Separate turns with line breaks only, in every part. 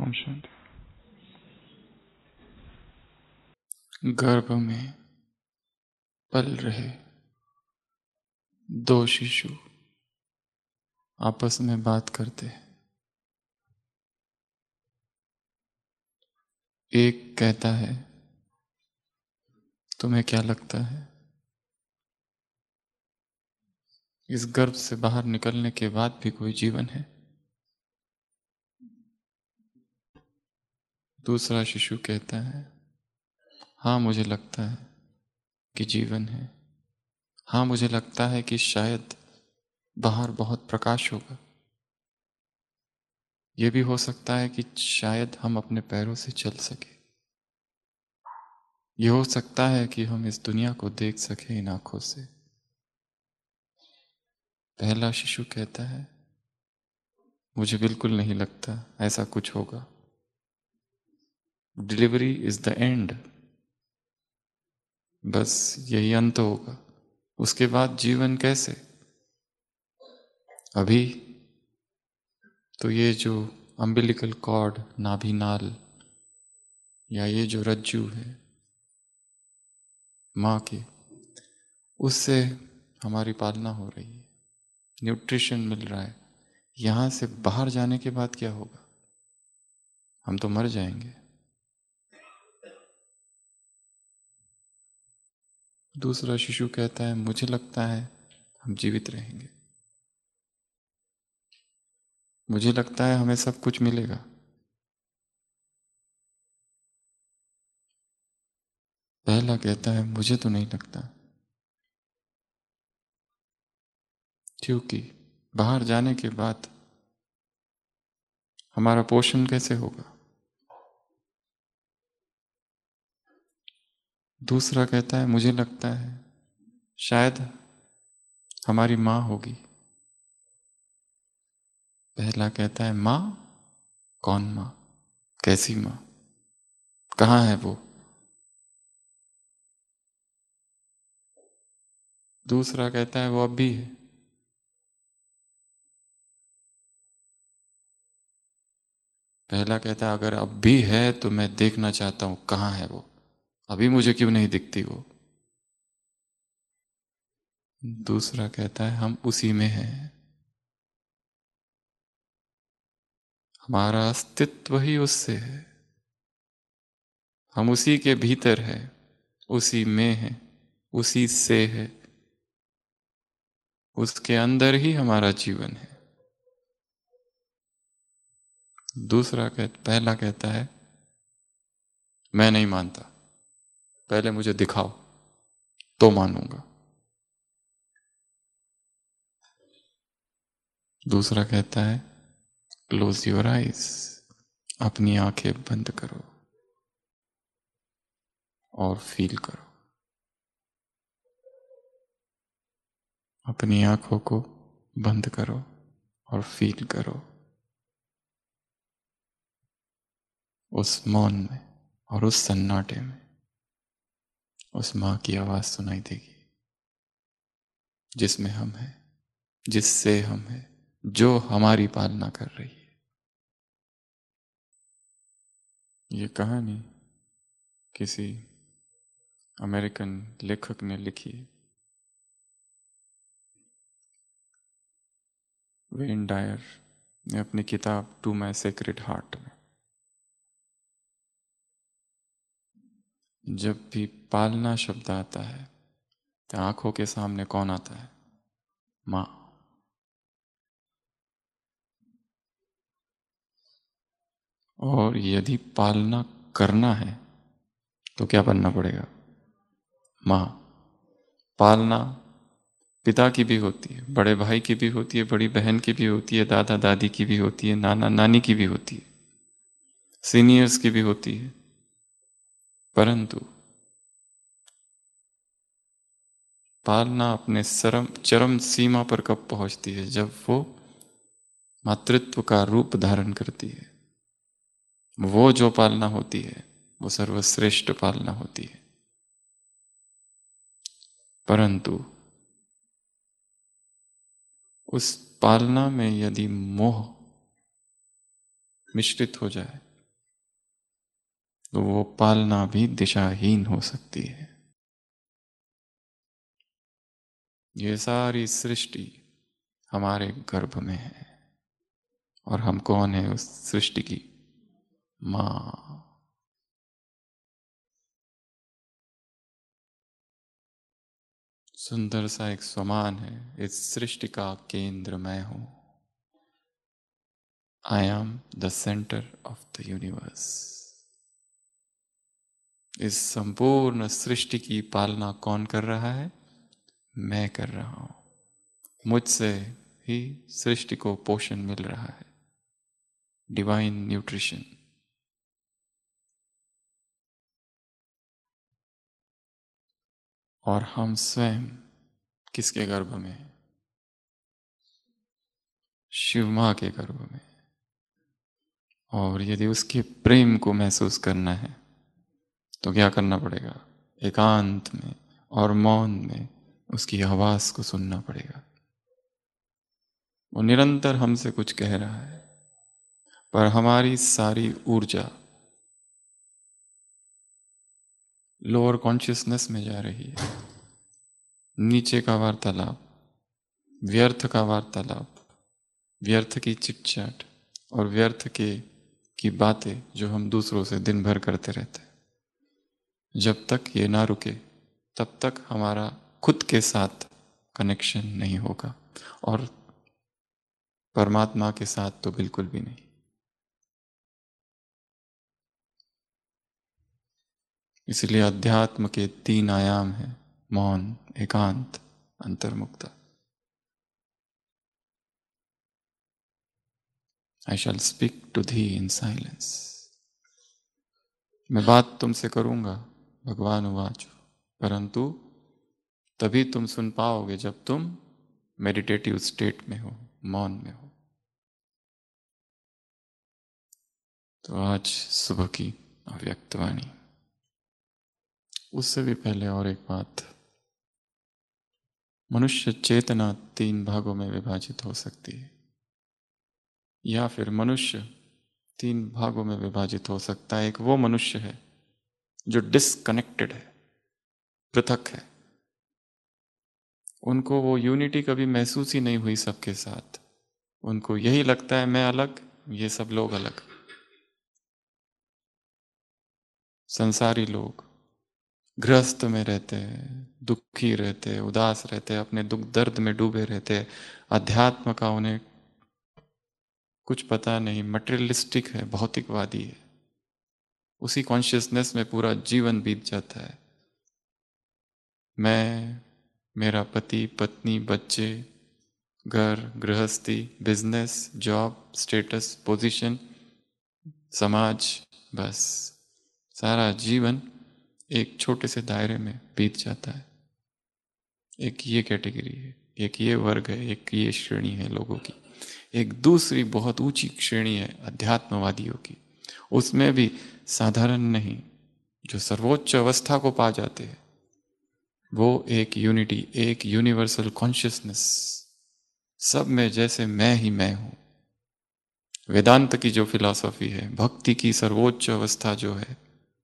ओम शांति। गर्भ में पल रहे दो शिशु आपस में बात करते हैं। एक कहता है, तुम्हें क्या लगता है इस गर्भ से बाहर निकलने के बाद भी कोई जीवन है? दूसरा शिशु कहता है, हाँ मुझे लगता है कि जीवन है। हाँ मुझे लगता है कि शायद बाहर बहुत प्रकाश होगा। यह भी हो सकता है कि शायद हम अपने पैरों से चल सके। यह हो सकता है कि हम इस दुनिया को देख सके इन आंखों से। पहला शिशु कहता है, मुझे बिल्कुल नहीं लगता ऐसा कुछ होगा। डिलीवरी इज द एंड, बस यही अंत होगा। उसके बाद जीवन कैसे? अभी तो ये जो अम्बिलिकल कॉर्ड, नाभि नाल, या ये जो रज्जू है माँ की, उससे हमारी पालना हो रही है, न्यूट्रिशन मिल रहा है। यहां से बाहर जाने के बाद क्या होगा? हम तो मर जाएंगे। दूसरा शिशु कहता है, मुझे लगता है हम जीवित रहेंगे। मुझे लगता है हमें सब कुछ मिलेगा। पहला कहता है, मुझे तो नहीं लगता, क्योंकि बाहर जाने के बाद हमारा पोषण कैसे होगा? दूसरा कहता है, मुझे लगता है शायद हमारी माँ होगी। पहला कहता है, माँ? कौन माँ? कैसी माँ? कहाँ है वो? दूसरा कहता है, वो अब भी है। पहला कहता है, अगर अब भी है तो मैं देखना चाहता हूं कहाँ है वो। अभी मुझे क्यों नहीं दिखती वो? दूसरा कहता है, हम उसी में हैं। हमारा अस्तित्व ही उससे है। हम उसी के भीतर है, उसी में है, उसी से है। उसके अंदर ही हमारा जीवन है। पहला कहता है, मैं नहीं मानता, पहले मुझे दिखाओ तो मानूंगा। दूसरा कहता है, क्लोज योर आइज, अपनी आंखें बंद करो और फील करो। अपनी आंखों को बंद करो और फील करो उस मौन में और उस सन्नाटे में। उस माँ की आवाज सुनाई देगी जिसमें हम हैं, जिससे हम हैं, जो हमारी पालना कर रही है। ये कहानी किसी अमेरिकन लेखक ने लिखी है, वेन डायर ने अपनी किताब टू माई सेक्रेड हार्ट में। जब भी पालना शब्द आता है तो आंखों के सामने कौन आता है? माँ। और यदि पालना करना है तो क्या बनना पड़ेगा? माँ। पालना पिता की भी होती है, बड़े भाई की भी होती है, बड़ी बहन की भी होती है, दादा दादी की भी होती है, नाना नानी की भी होती है, सीनियर्स की भी होती है। परंतु पालना अपने चरम सीमा पर कब पहुंचती है? जब वो मातृत्व का रूप धारण करती है। वो जो पालना होती है वो सर्वश्रेष्ठ पालना होती है। परंतु उस पालना में यदि मोह मिश्रित हो जाए तो वो पालना भी दिशाहीन हो सकती है। ये सारी सृष्टि हमारे गर्भ में है, और हम कौन है उस सृष्टि की? माँ। सुंदर सा एक स्वमान है, इस सृष्टि का केंद्र मैं हूं। I am the centre of the universe. इस संपूर्ण सृष्टि की पालना कौन कर रहा है? मैं कर रहा हूं। मुझसे ही सृष्टि को पोषण मिल रहा है, डिवाइन न्यूट्रिशन। और हम स्वयं किसके गर्भ में हैं? शिव मां के गर्भ में। और यदि उसके प्रेम को महसूस करना है तो क्या करना पड़ेगा? एकांत में और मौन में उसकी आवाज को सुनना पड़ेगा। वो निरंतर हमसे कुछ कह रहा है, पर हमारी सारी ऊर्जा लोअर कॉन्शियसनेस में जा रही है। नीचे का वार्तालाप, व्यर्थ का वार्तालाप, व्यर्थ की चिटचाट और व्यर्थ के की बातें जो हम दूसरों से दिन भर करते रहते हैं। जब तक ये ना रुके तब तक हमारा खुद के साथ कनेक्शन नहीं होगा, और परमात्मा के साथ तो बिल्कुल भी नहीं। इसलिए अध्यात्म के 3 आयाम हैं: मौन, एकांत, अंतर्मुक्ता। आई शैल स्पीक टू थी इन साइलेंस। मैं बात तुमसे करूंगा, भगवान उवाच, परंतु तभी तुम सुन पाओगे जब तुम मेडिटेटिव स्टेट में हो, मौन में हो। तो आज सुबह की अव्यक्तवाणी। उससे भी पहले और एक बात, मनुष्य चेतना 3 भागों में विभाजित हो सकती है, या फिर मनुष्य 3 भागों में विभाजित हो सकता है। एक वो मनुष्य है जो डिसकनेक्टेड है, पृथक है। उनको वो यूनिटी कभी महसूस ही नहीं हुई सबके साथ। उनको यही लगता है मैं अलग, ये सब लोग अलग। संसारी लोग गृहस्थ में रहते हैं, दुखी रहते हैं, उदास रहते हैं, अपने दुख दर्द में डूबे रहते हैं। अध्यात्म का उन्हें कुछ पता नहीं, मटेरियलिस्टिक है, भौतिकवादी है। उसी कॉन्शियसनेस में पूरा जीवन बीत जाता है। मैं, मेरा पति, पत्नी, बच्चे, घर, गृहस्थी, बिजनेस, जॉब, स्टेटस, पोजीशन, समाज, बस सारा जीवन एक छोटे से दायरे में बीत जाता है। एक ये कैटेगरी है, एक ये वर्ग है, एक ये श्रेणी है लोगों की। एक दूसरी बहुत ऊंची श्रेणी है अध्यात्मवादियों की। उसमें भी साधारण नहीं, जो सर्वोच्च अवस्था को पा जाते हैं, वो एक यूनिटी, एक यूनिवर्सल कॉन्शियसनेस, सब में जैसे मैं ही मैं हूं। वेदांत की जो फिलॉसफी है, भक्ति की सर्वोच्च अवस्था जो है,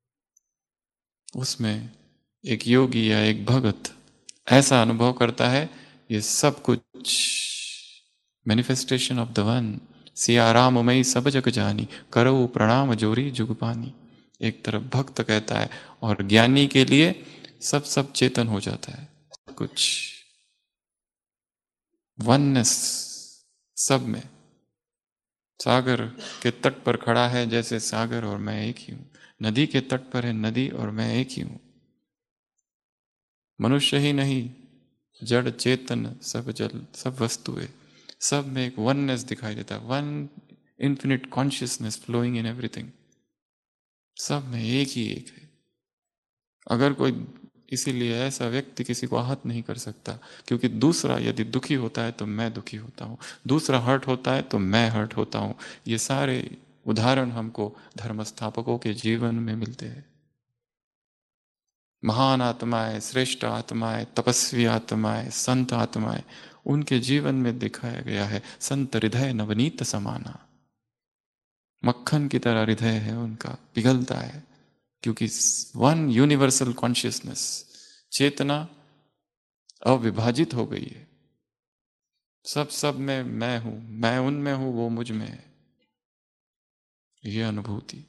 उसमें एक योगी या एक भगत ऐसा अनुभव करता है ये सब कुछ manifestation of the one. Siya Ram मई सब जग जानी, करो प्रणाम जोरी जुगपानी। एक तरफ भक्त कहता है, और ज्ञानी के लिए सब सब चेतन हो जाता है। कुछ वननेस सब में। सागर के तट पर खड़ा है जैसे सागर और मैं एक ही हूं। नदी के तट पर है नदी और मैं एक ही हूं। मनुष्य ही नहीं, जड़ चेतन सब जल सब वस्तुएं, सब में एक वननेस दिखाई देता है। One infinite consciousness flowing in everything. सब में एक ही एक है। अगर कोई, इसीलिए ऐसा व्यक्ति किसी को आहत नहीं कर सकता, क्योंकि दूसरा यदि दुखी होता है तो मैं दुखी होता हूं, दूसरा हर्ट होता है तो मैं हर्ट होता हूं। ये सारे उदाहरण हमको धर्म स्थापकों के जीवन में मिलते हैं। महान आत्माएं, श्रेष्ठ आत्माएं, तपस्वी आत्माएं, संत आत्माएं, उनके जीवन में दिखाया गया है संत हृदय नवनीत समाना। मक्खन की तरह हृदय है उनका, पिघलता है। क्योंकि वन यूनिवर्सल कॉन्शियसनेस, चेतना अविभाजित हो गई है। सब में मैं हूं, मैं उनमें हूं, वो मुझ में है, ये अनुभूति।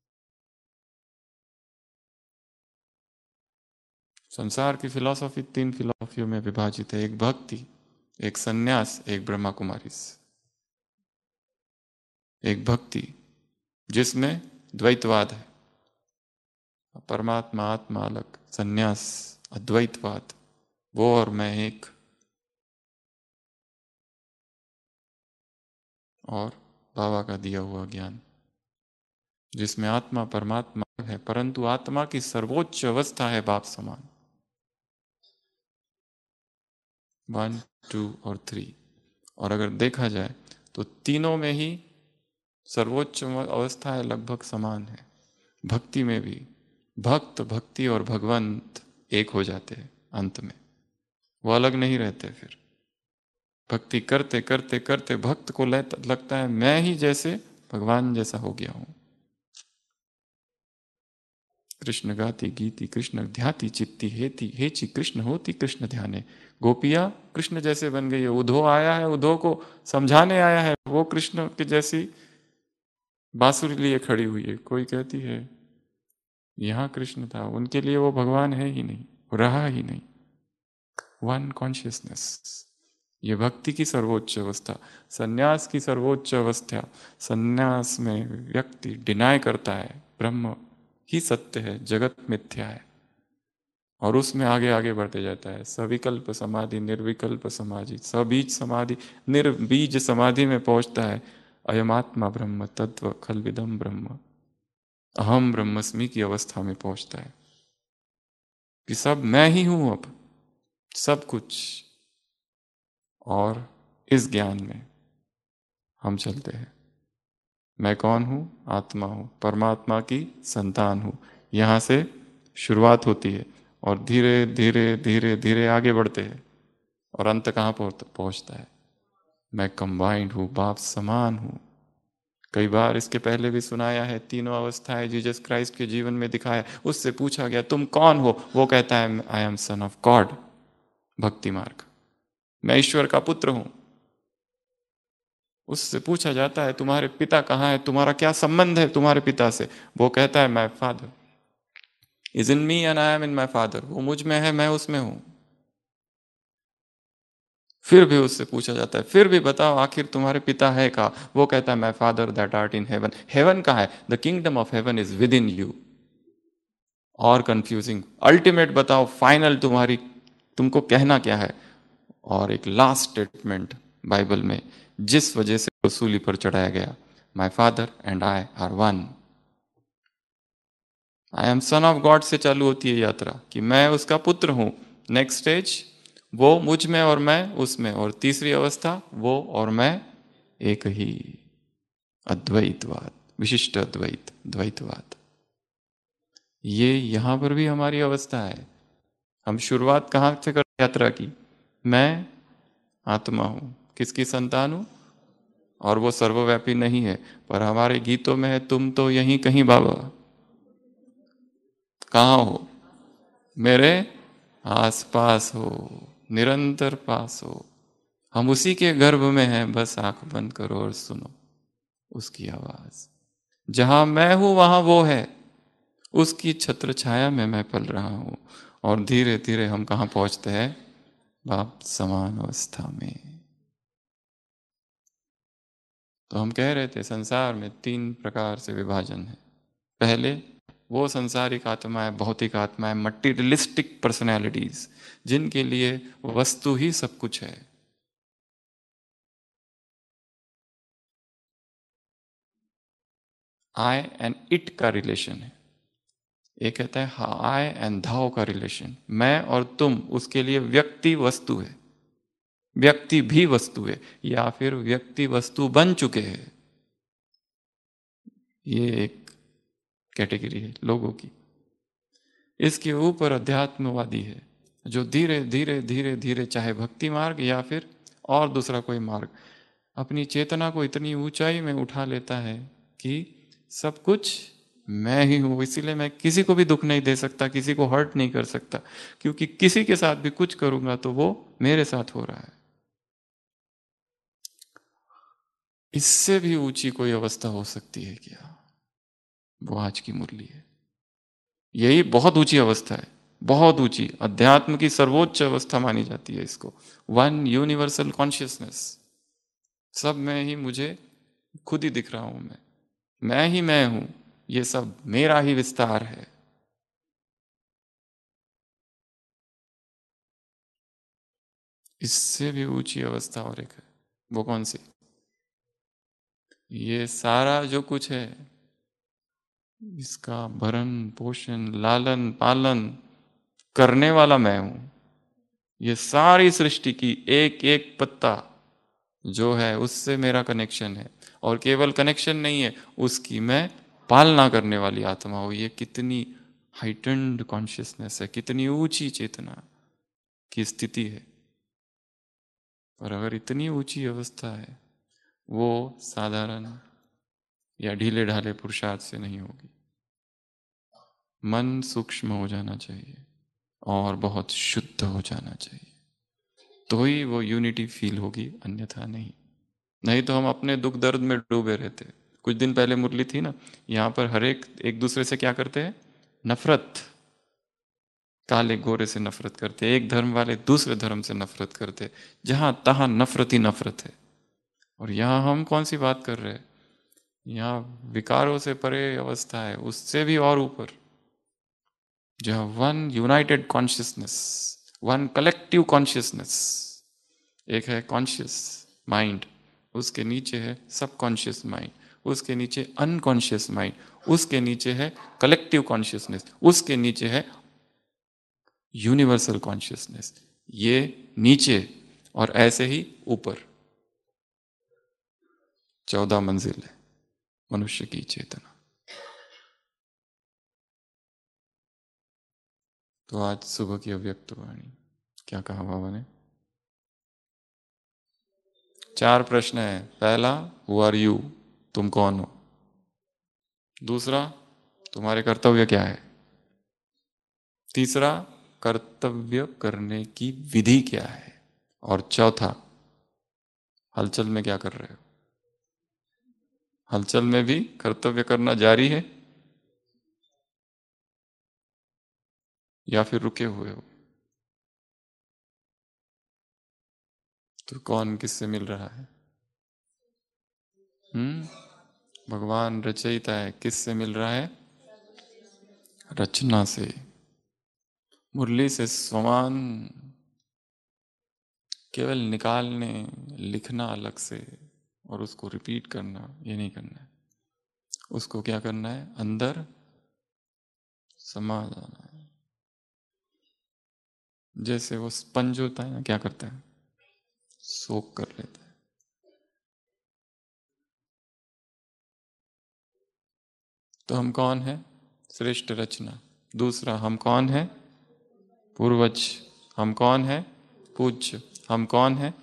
संसार की फिलॉसफी 3 फिलॉसफियों में विभाजित है, एक भक्ति, एक सन्यास, एक ब्रह्मा कुमारीस। एक भक्ति जिसमें द्वैतवाद है, परमात्मा आत्मा अलग, सन्यास अद्वैतवाद, वो और मैं एक, और बाबा का दिया हुआ ज्ञान जिसमें आत्मा परमात्मा है, परंतु आत्मा की सर्वोच्च अवस्था है बाप समान। 1, 2 और 3। और अगर देखा जाए तो तीनों में ही सर्वोच्च अवस्था है लगभग समान है। भक्ति में भी भक्त, भक्ति और भगवंत एक हो जाते हैं अंत में, वो अलग नहीं रहते। फिर भक्ति करते करते करते भक्त को लगता है मैं ही जैसे भगवान जैसा हो गया हूं। कृष्ण गाती गीति कृष्ण ध्याति चित्ती हेती हेची कृष्ण होती कृष्ण ध्याने। गोपियां कृष्ण जैसे बन गई है। उद्धव आया है, उद्धव को समझाने आया है, वो कृष्ण के जैसी बांसुरी लिए खड़ी हुई है। कोई कहती है यहां कृष्ण था, उनके लिए वो भगवान है ही नहीं, रहा ही नहीं। वन कॉन्शियसनेस, ये भक्ति की सर्वोच्च अवस्था। सन्यास की सर्वोच्च अवस्था, सन्यास में व्यक्ति डिनाय करता है ब्रह्म ही सत्य है, जगत मिथ्या है, और उसमें आगे आगे बढ़ते जाता है। सविकल्प समाधि, निर्विकल्प समाधि, सबीज समाधि, निर्बीज समाधि में पहुंचता है। अयमात्मा ब्रह्म तत्व खलविदम ब्रह्म, अहम ब्रह्मस्मि की अवस्था में पहुंचता है कि सब मैं ही हूं अब, सब कुछ। और इस ज्ञान में हम चलते हैं। मैं कौन हूं? आत्मा हूं, परमात्मा की संतान हूं। यहां से शुरुआत होती है और धीरे धीरे धीरे धीरे आगे बढ़ते हैं, और अंत कहां पहुंचता है? मैं कंबाइंड हूं, बाप समान हूं। कई बार इसके पहले भी सुनाया है, तीनों अवस्थाएं जीसस क्राइस्ट के जीवन में दिखाया। उससे पूछा गया तुम कौन हो? वो कहता है I am son of God, भक्ति मार्ग, मैं ईश्वर का पुत्र हूं। उससे पूछा जाता है तुम्हारे पिता कहाँ है, तुम्हारा क्या संबंध है तुम्हारे पिता से? वो कहता है my father is in me and I am in my father, वो मुझ में है, मैं उसमें हूं। फिर भी उससे पूछा जाता है फिर भी बताओ आखिर तुम्हारे पिता है कहाँ? वो कहता है my father that art in heaven. Heaven कहाँ है? The kingdom of heaven is within you. और कंफ्यूजिंग, अल्टीमेट बताओ, फाइनल तुम्हारी, तुमको कहना क्या है? और एक लास्ट स्टेटमेंट बाइबल में, जिस वजह से रसूली पर चढ़ाया गया, my father and I are one. I am son of God से चालू होती है यात्रा कि मैं उसका पुत्र हूं। नेक्स्ट स्टेज वो मुझ में और मैं उसमें, और तीसरी अवस्था वो और मैं एक ही, अद्वैतवाद, विशिष्ट अद्वैत, द्वैतवाद। ये यहां पर भी हमारी अवस्था है। हम शुरुआत कहां से कर यात्रा की? मैं आत्मा हूं, किसकी संतान हूं? और वो सर्वव्यापी नहीं है, पर हमारे गीतों में है तुम तो यहीं कहीं बाबा। कहाँ हो? मेरे आस पास हो, निरंतर पास हो। हम उसी के गर्भ में हैं, बस आंख बंद करो और सुनो उसकी आवाज। जहां मैं हूं वहां वो है, उसकी छत्र छाया में मैं पल रहा हूं। और धीरे धीरे हम कहां पहुंचते हैं? बाप समान अवस्था में। तो हम कह रहे थे संसार में 3 प्रकार से विभाजन है। पहले वो संसारिक आत्माएं, भौतिक आत्माएं, मटीरियलिस्टिक पर्सनैलिटीज, जिनके लिए वस्तु ही सब कुछ है। आई एंड इट का रिलेशन है। एक कहता है आई एंड धाओ का रिलेशन, मैं और तुम, उसके लिए व्यक्ति वस्तु है, व्यक्ति भी वस्तु है, या फिर व्यक्ति वस्तु बन चुके हैं। ये एक कैटेगरी है लोगों की। इसके ऊपर अध्यात्मवादी है, जो धीरे धीरे धीरे धीरे, चाहे भक्ति मार्ग या फिर और दूसरा कोई मार्ग, अपनी चेतना को इतनी ऊंचाई में उठा लेता है कि सब कुछ मैं ही हूं, इसीलिए मैं किसी को भी दुख नहीं दे सकता, किसी को हर्ट नहीं कर सकता, क्योंकि किसी के साथ भी कुछ करूंगा तो वो मेरे साथ हो रहा है। इससे भी ऊंची कोई अवस्था हो सकती है क्या? वो आज की मुरली है। यही बहुत ऊंची अवस्था है, बहुत ऊंची, अध्यात्म की सर्वोच्च अवस्था मानी जाती है इसको। वन यूनिवर्सल कॉन्शियसनेस, सब मैं ही, मुझे खुद ही दिख रहा हूं, मैं ही मैं हूं, ये सब मेरा ही विस्तार है। इससे भी ऊंची अवस्था और एक है, वो कौन सी? ये सारा जो कुछ है, इसका भरण पोषण लालन पालन करने वाला मैं हूं। ये सारी सृष्टि की एक एक पत्ता जो है उससे मेरा कनेक्शन है, और केवल कनेक्शन नहीं है, उसकी मैं पालना करने वाली आत्मा हूं। ये कितनी हाइटेंड कॉन्शियसनेस है, कितनी ऊंची चेतना की स्थिति है। और अगर इतनी ऊंची अवस्था है, वो साधारण या ढीले ढाले पुरुषार्थ से नहीं होगी। मन सूक्ष्म हो जाना चाहिए और बहुत शुद्ध हो जाना चाहिए, तो ही वो यूनिटी फील होगी, अन्यथा नहीं। नहीं तो हम अपने दुख दर्द में डूबे रहते। कुछ दिन पहले मुरली थी ना, यहाँ पर हर एक एक दूसरे से क्या करते हैं? नफरत। काले गोरे से नफरत करते, एक धर्म वाले दूसरे धर्म से नफरत करते, जहां तहां नफरत ही नफरत है। और यहाँ हम कौन सी बात कर रहे हैं? यहाँ विकारों से परे अवस्था है, उससे भी और ऊपर, जहाँ one united consciousness, one collective consciousness. एक है कॉन्शियस माइंड, उसके नीचे है सब कॉन्शियस माइंड, उसके नीचे अनकॉन्शियस माइंड, उसके नीचे है कलेक्टिव कॉन्शियसनेस, उसके नीचे है यूनिवर्सल कॉन्शियसनेस। ये नीचे, और ऐसे ही ऊपर 14 मंजिल है मनुष्य की चेतना। तो आज सुबह की अव्यक्त वाणी, क्या कहा बाबा ने? 4 प्रश्न है। पहला, हु आर यू, तुम कौन हो? दूसरा, तुम्हारे कर्तव्य क्या है? तीसरा, कर्तव्य करने की विधि क्या है? और चौथा, हलचल में क्या कर रहे हो? हलचल में भी कर्तव्य करना जारी है या फिर रुके हुए हो? तो कौन किससे मिल रहा है? भगवान रचयिता है, किससे मिल रहा है? रचना से। मुरली से समान केवल निकालने, लिखना अलग से और उसको रिपीट करना, ये नहीं करना है। उसको क्या करना है? अंदर समा जाना है। जैसे वो स्पंज होता है ना, क्या करता है? सोक कर लेता है। तो हम कौन है? श्रेष्ठ रचना। दूसरा, हम कौन है? पूर्वज। हम कौन है? पूज्य। हम कौन है?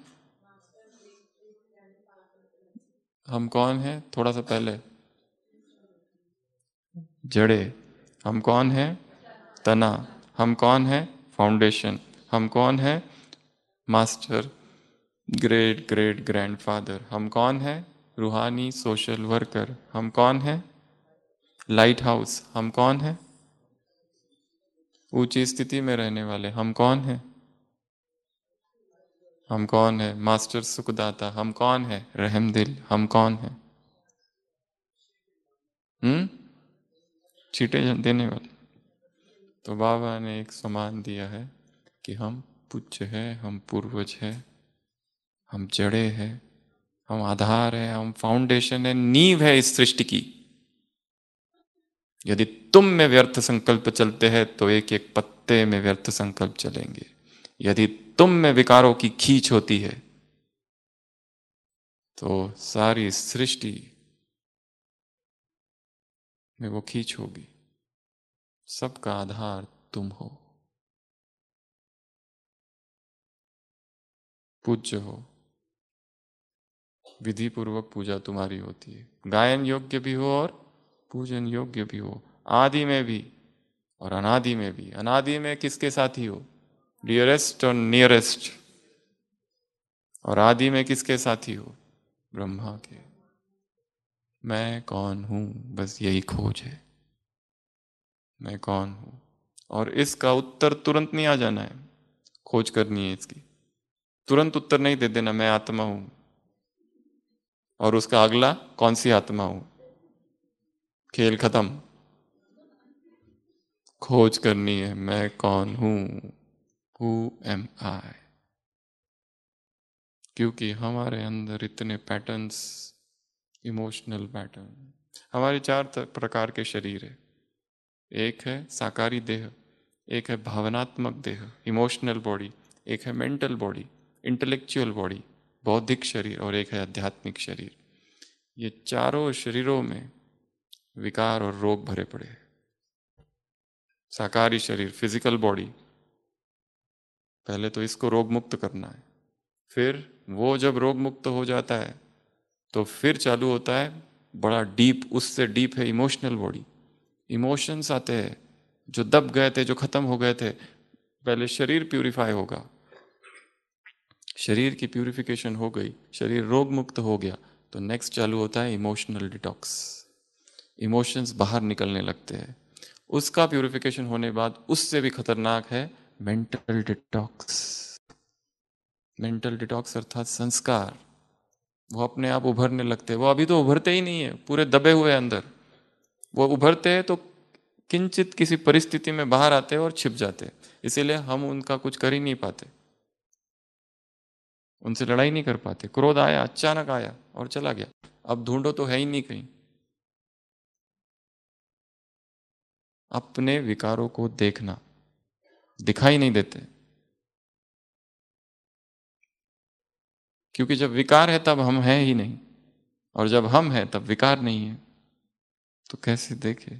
हम कौन है? थोड़ा सा पहले, जड़े। हम कौन है? तना। हम कौन है? फाउंडेशन। हम कौन है? Master, great great grandfather. हम कौन है? रूहानी सोशल वर्कर। हम कौन है? Lighthouse. हम कौन है? ऊंची स्थिति में रहने वाले। हम कौन है? हम कौन है? मास्टर सुखदाता। हम कौन है? रहमदिल। हम कौन है? हम्म छींटे देने वाले। तो बाबा ने एक सम्मान दिया है कि हम पूज्य है, हम पूर्वज है, हम जड़े हैं, हम आधार है, हम फाउंडेशन है, नींव है इस सृष्टि की। यदि तुम में व्यर्थ संकल्प चलते हैं तो एक एक पत्ते में व्यर्थ संकल्प चलेंगे। यदि तुम में विकारों की खींच होती है तो सारी सृष्टि में वो खींच होगी। सबका आधार तुम हो, पूज्य हो। विधि पूर्वक पूजा तुम्हारी होती है, गायन योग्य भी हो और पूजन योग्य भी हो, आदि में भी और अनादि में भी। अनादि में किसके साथी हो? डियरेस्ट और नियरेस्ट। और आदि में किसके साथी हो? ब्रह्मा के। मैं कौन हूं, बस यही खोज है, मैं कौन हूं। और इसका उत्तर तुरंत नहीं आ जाना है, खोज करनी है इसकी। तुरंत उत्तर नहीं दे देना मैं आत्मा हूं, और उसका अगला कौन सी आत्मा हूं, खेल खत्म। खोज करनी है मैं कौन हूं, हु एम आई। क्योंकि हमारे अंदर इतने पैटर्न्स, इमोशनल पैटर्न। हमारे चार प्रकार के शरीर है। एक है साकारी देह, एक है भावनात्मक देह, इमोशनल बॉडी, एक है मेंटल बॉडी, इंटेलेक्चुअल बॉडी, बौद्धिक शरीर, और एक है आध्यात्मिक शरीर। ये चारों शरीरों में विकार और रोग भरे पड़े हैं। साकारी शरीर, फिजिकल बॉडी, पहले तो इसको रोग मुक्त करना है। फिर वो जब रोग मुक्त हो जाता है तो फिर चालू होता है बड़ा डीप, उससे डीप है इमोशनल बॉडी। इमोशंस आते हैं जो दब गए थे, जो खत्म हो गए थे। पहले शरीर प्यूरिफाई होगा, शरीर की प्यूरिफिकेशन हो गई, शरीर रोग मुक्त हो गया, तो नेक्स्ट चालू होता है इमोशनल डिटॉक्स। इमोशंस बाहर निकलने लगते हैं। उसका प्यूरिफिकेशन होने बाद उससे भी खतरनाक है मेंटल डिटॉक्स। मेंटल डिटॉक्स अर्थात संस्कार, वो अपने आप उभरने लगते हैं। वो अभी तो उभरते ही नहीं है, पूरे दबे हुए अंदर। वो उभरते हैं तो किंचित किसी परिस्थिति में बाहर आते हैं और छिप जाते हैं। इसीलिए हम उनका कुछ कर ही नहीं पाते, उनसे लड़ाई नहीं कर पाते। क्रोध आया, अचानक आया और चला गया, अब ढूंढो तो है ही नहीं कहीं। अपने विकारों को देखना, दिखाई नहीं देते, क्योंकि जब विकार है तब हम हैं ही नहीं, और जब हम हैं तब विकार नहीं है, तो कैसे देखे।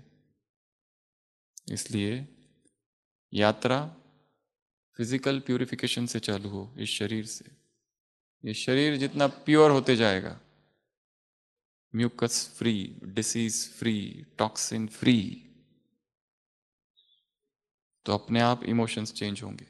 इसलिए यात्रा फिजिकल प्यूरिफिकेशन से चालू हो, इस शरीर से। ये शरीर जितना प्योर होते जाएगा, mucus free, disease free, toxin free, तो अपने आप इमोशंस चेंज होंगे।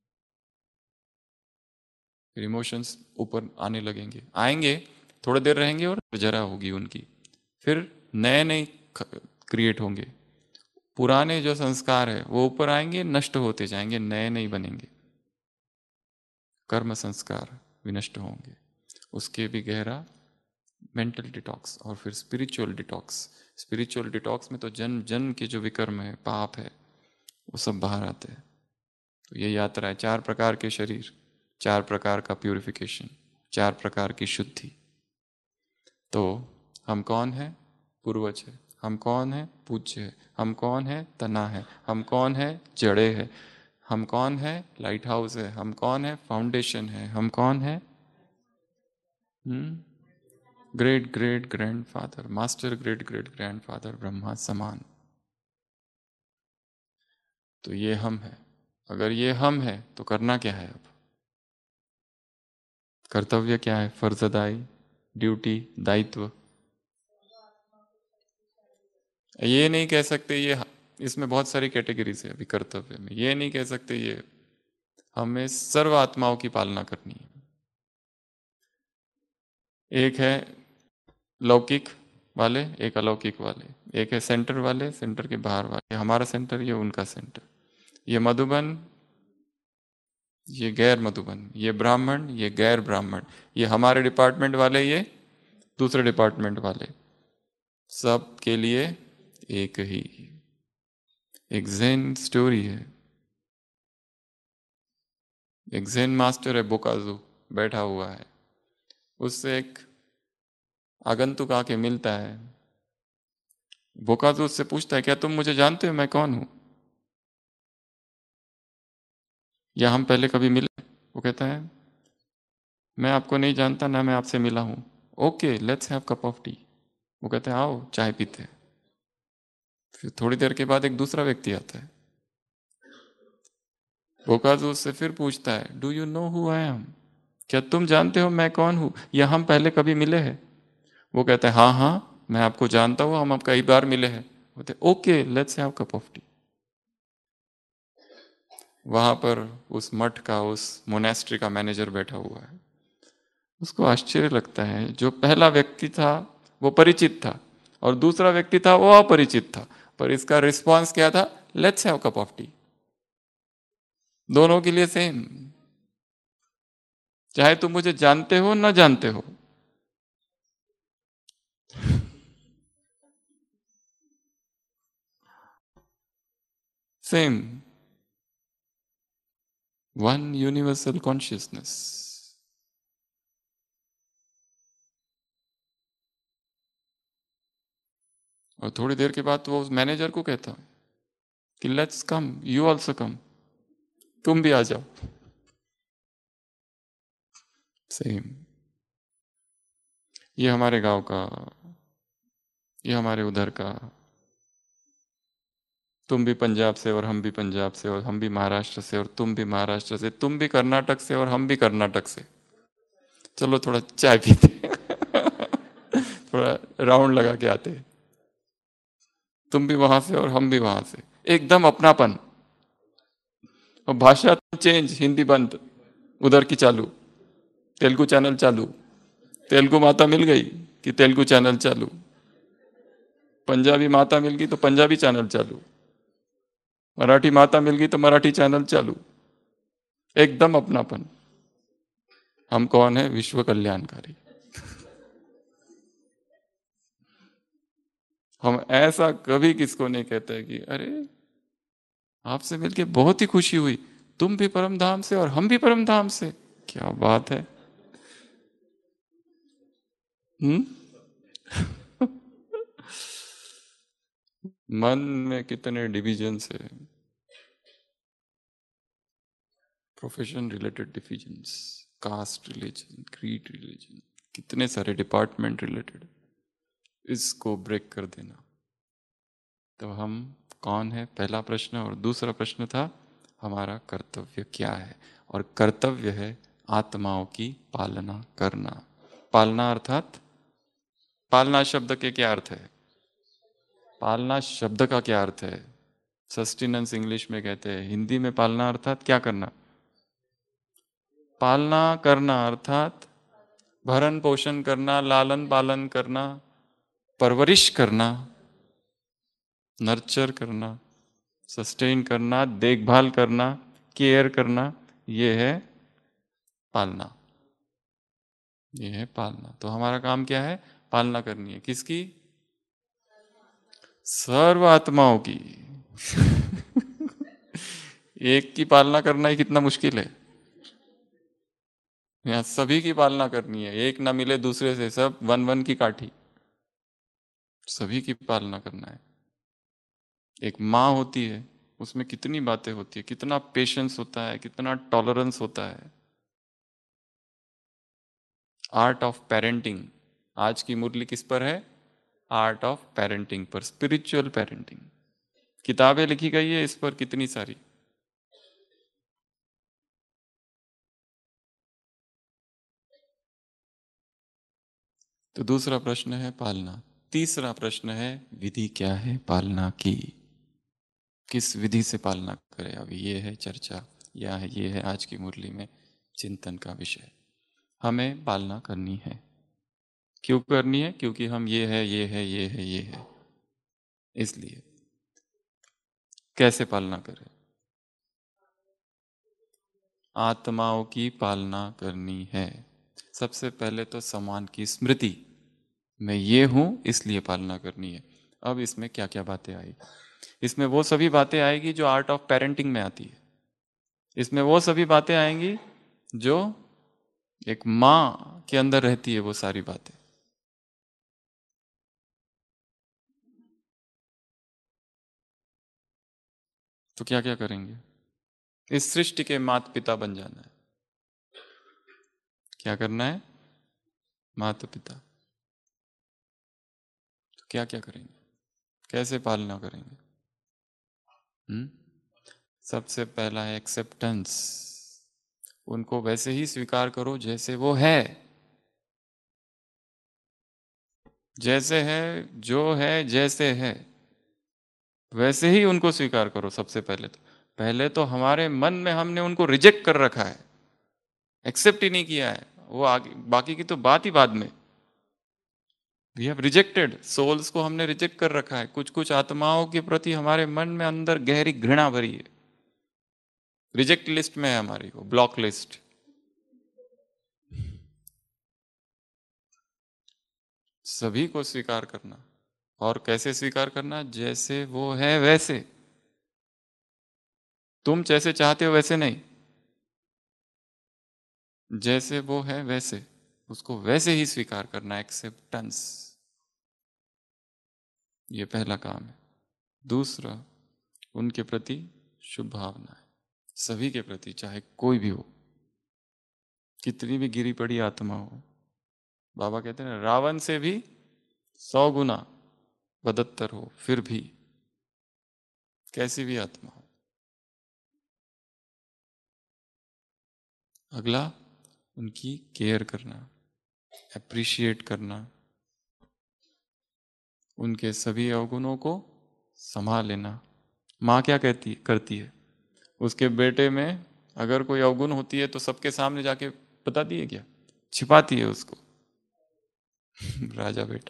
फिर इमोशंस ऊपर आने लगेंगे, आएंगे, थोड़ी देर रहेंगे और जरा होगी उनकी, फिर नए नए क्रिएट होंगे। पुराने जो संस्कार है वो ऊपर आएंगे, नष्ट होते जाएंगे, नए नहीं बनेंगे। कर्म संस्कार विनष्ट होंगे। उसके भी गहरा मेंटल डिटॉक्स, और फिर स्पिरिचुअल डिटॉक्स। स्पिरिचुअल डिटॉक्स में तो जन्म जन्म के जो विकर्म है, पाप है, वो सब बाहर आते हैं। तो ये यात्रा है, चार प्रकार के शरीर, चार प्रकार का प्यूरिफिकेशन, चार प्रकार की शुद्धि। तो हम कौन है? पूर्वज है। हम कौन है? पूज्य है। हम कौन है? तना है। हम कौन है? जड़े है। हम कौन है? लाइट हाउस है। हम कौन है? फाउंडेशन है। हम कौन है? Great great grandfather, master great great grandfather Brahma समान। तो ये हम है। अगर ये हम है तो करना क्या है? अब कर्तव्य क्या है? फर्जदाई, ड्यूटी, दायित्व। ये नहीं कह सकते ये, इसमें बहुत सारी कैटेगरीज है अभी कर्तव्य में। ये नहीं कह सकते ये हमें सर्व आत्माओं की पालना करनी है। एक है लौकिक वाले, एक अलौकिक वाले, एक है सेंटर वाले, सेंटर के बाहर वाले। हमारा सेंटर, ये उनका सेंटर। ये मधुबन, ये गैर मधुबन। ये ब्राह्मण, ये गैर ब्राह्मण। ये हमारे डिपार्टमेंट वाले, ये दूसरे डिपार्टमेंट वाले। सब के लिए एक ही। एक ज़ेन स्टोरी है। एक ज़ेन मास्टर है, बोकाजू, बैठा हुआ है। उससे एक आगंतुक आके मिलता है। बोकाजू उससे पूछता है, क्या तुम मुझे जानते हो, मैं कौन हूं? या हम पहले कभी मिले? वो कहता है, मैं आपको नहीं जानता, ना मैं आपसे मिला हूं। Okay, let's have cup of tea. वो कहते हैं, आओ चाय पीते हैं। फिर थोड़ी देर के बाद एक दूसरा व्यक्ति आता है। बोकाजू उससे फिर पूछता है, do you know who I am? क्या तुम जानते हो मैं कौन हूं? या हम पहले कभी मिले हैं? वो कहता है, हाँ हाँ, मैं आपको जानता हूं, हम कई बार मिले हैं। बोलते okay, let's have cup of tea. वहां पर उस मठ का, उस मोनेस्ट्री का मैनेजर बैठा हुआ है। उसको आश्चर्य लगता है, जो पहला व्यक्ति था वो परिचित था और दूसरा व्यक्ति था वो अपरिचित था, पर इसका रिस्पांस क्या था? Let's have cup of tea. दोनों के लिए सेम, चाहे तुम मुझे जानते हो न जानते हो। Same, one universal consciousness. और थोड़ी देर के बाद तो वो उस मैनेजर को कहता कि let's come, you also come, तुम भी आ जाओ। सेम, ये हमारे गांव का, ये हमारे उधर का, तुम भी पंजाब से और हम भी पंजाब से, और हम भी महाराष्ट्र से और तुम भी महाराष्ट्र से, तुम भी कर्नाटक से और हम भी कर्नाटक से। चलो थोड़ा चाय पीते थोड़ा राउंड लगा के आते। तुम भी वहां से और हम भी वहां से, एकदम अपनापन। और भाषा चेंज, हिंदी बंद, उधर की चालू, तेलुगु चैनल चालू। तेलुगु माता मिल गई कि तेलुगु चैनल चालू, पंजाबी माता मिल गई तो पंजाबी चैनल चालू, मराठी माता मिल गई तो मराठी चैनल चालू। एकदम अपनापन। हम कौन है? विश्व कल्याणकारी। हम ऐसा कभी किसको नहीं कहते कि अरे आपसे मिलके बहुत ही खुशी हुई, तुम भी परम धाम से और हम भी परम धाम से। क्या बात है। हम्म। मन में कितने डिविजन्स है, profession related divisions, caste religion, creed religion, कितने सारे डिपार्टमेंट रिलेटेड। इसको ब्रेक कर देना। तो हम कौन है, पहला प्रश्न। और दूसरा प्रश्न था हमारा कर्तव्य क्या है, और कर्तव्य है आत्माओं की पालना करना। पालना अर्थात, पालना शब्द के क्या अर्थ है? पालना शब्द का क्या अर्थ है? सस्टेनेंस इंग्लिश में कहते हैं, हिंदी में पालना अर्थात क्या करना? पालना करना अर्थात भरण पोषण करना, लालन पालन करना, परवरिश करना, नर्चर करना, सस्टेन करना, देखभाल करना, केयर करना, ये है पालना। ये है पालना। तो हमारा काम क्या है? पालना करनी है। किसकी? सर्व आत्माओं की। एक की पालना करना ही कितना मुश्किल है। यहाँ सभी की पालना करनी है, एक ना मिले दूसरे से, सब वन वन की काठी। सभी की पालना करना है। एक माँ होती है, उसमें कितनी बातें होती है, कितना पेशेंस होता है, कितना टॉलरेंस होता है। Art of parenting. आज की मुरली किस पर है? आर्ट ऑफ पेरेंटिंग पर, स्पिरिचुअल पेरेंटिंग। किताबें लिखी गई है इस पर कितनी सारी। तो दूसरा प्रश्न है पालना। तीसरा प्रश्न है विधि क्या है पालना की, किस विधि से पालना करें। अभी ये है चर्चा, या है ये है आज की मुरली में चिंतन का विषय। हमें पालना करनी है। क्यों करनी है? क्योंकि हम ये है, ये है, ये है, ये है, इसलिए। कैसे पालना करें? आत्माओं की पालना करनी है। सबसे पहले तो समान की स्मृति, मैं ये हूं इसलिए पालना करनी है। अब इसमें क्या क्या बातें आई? इसमें वो सभी बातें आएगी जो आर्ट ऑफ पेरेंटिंग में आती है। इसमें वो सभी बातें आएंगी जो एक माँ के अंदर रहती है, वो सारी बातें। तो क्या क्या करेंगे? इस सृष्टि के माता पिता बन जाना है। क्या करना है? माता पिता। तो क्या क्या करेंगे? कैसे पालना करेंगे? हम्म। सबसे पहला है एक्सेप्टेंस। उनको वैसे ही स्वीकार करो जैसे वो है। जैसे है, जो है, जैसे है वैसे ही उनको स्वीकार करो। सबसे पहले तो हमारे मन में हमने उनको रिजेक्ट कर रखा है, एक्सेप्ट ही नहीं किया है। वो आगे बाकी की तो बात ही बाद में। वी हैव रिजेक्टेड सोल्स को, हमने रिजेक्ट कर रखा है। कुछ कुछ आत्माओं के प्रति हमारे मन में अंदर गहरी घृणा भरी है, रिजेक्ट लिस्ट में है हमारी, वो ब्लॉक लिस्ट। सभी को स्वीकार करना। और कैसे स्वीकार करना? जैसे वो है वैसे। तुम जैसे चाहते हो वैसे नहीं, जैसे वो है वैसे, उसको वैसे ही स्वीकार करना, एक्सेप्टेंस। ये पहला काम है। दूसरा, उनके प्रति शुभ भावना है, सभी के प्रति, चाहे कोई भी हो, कितनी भी गिरी पड़ी आत्मा हो। बाबा कहते हैं रावण से भी 100 गुना बदतर हो, फिर भी, कैसी भी आत्मा हो। अगला, उनकी केयर करना, अप्रिशिएट करना, उनके सभी अवगुणों को संभाल लेना। माँ क्या करती है? उसके बेटे में अगर कोई अवगुण होती है तो सबके सामने जाके बताती है क्या? छिपाती है उसको। राजा बेटा।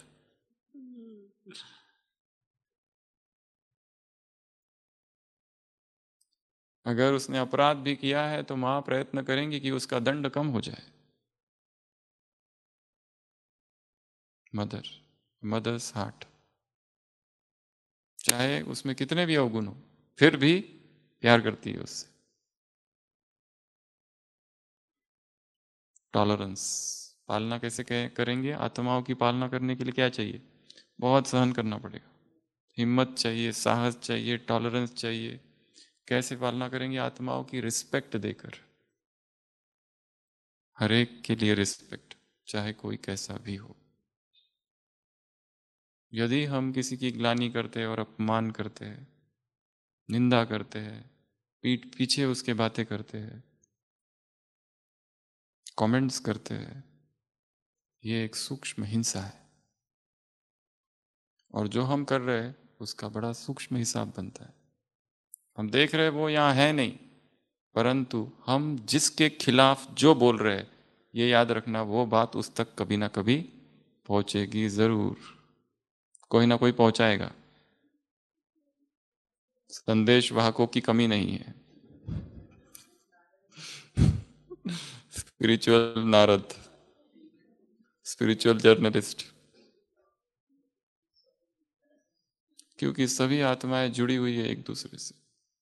अगर उसने अपराध भी किया है तो माँ प्रयत्न करेंगी कि उसका दंड कम हो जाए। मदर्स हार्ट, चाहे उसमें कितने भी अवगुण हो, फिर भी प्यार करती है उससे। टॉलरेंस, पालना कैसे करेंगे? आत्माओं की पालना करने के लिए क्या चाहिए? बहुत सहन करना पड़ेगा, हिम्मत चाहिए, साहस चाहिए, टॉलरेंस चाहिए। कैसे पालना करेंगे? आत्माओं की रिस्पेक्ट देकर, हर एक के लिए रिस्पेक्ट, चाहे कोई कैसा भी हो। यदि हम किसी की ग्लानि करते हैं और अपमान करते हैं, निंदा करते हैं, पीठ पीछे उसके बातें करते हैं, कमेंट्स करते हैं, ये एक सूक्ष्म हिंसा है। और जो हम कर रहे हैं उसका बड़ा सूक्ष्म हिसाब बनता है। हम देख रहे हैं वो यहाँ है नहीं, परंतु हम जिसके खिलाफ जो बोल रहे हैं, ये याद रखना वो बात उस तक कभी ना कभी पहुंचेगी जरूर। कोई ना कोई पहुंचाएगा। संदेश वाहकों की कमी नहीं है। Spiritual Narad, spiritual journalist. क्योंकि सभी आत्माएं जुड़ी हुई है एक दूसरे से।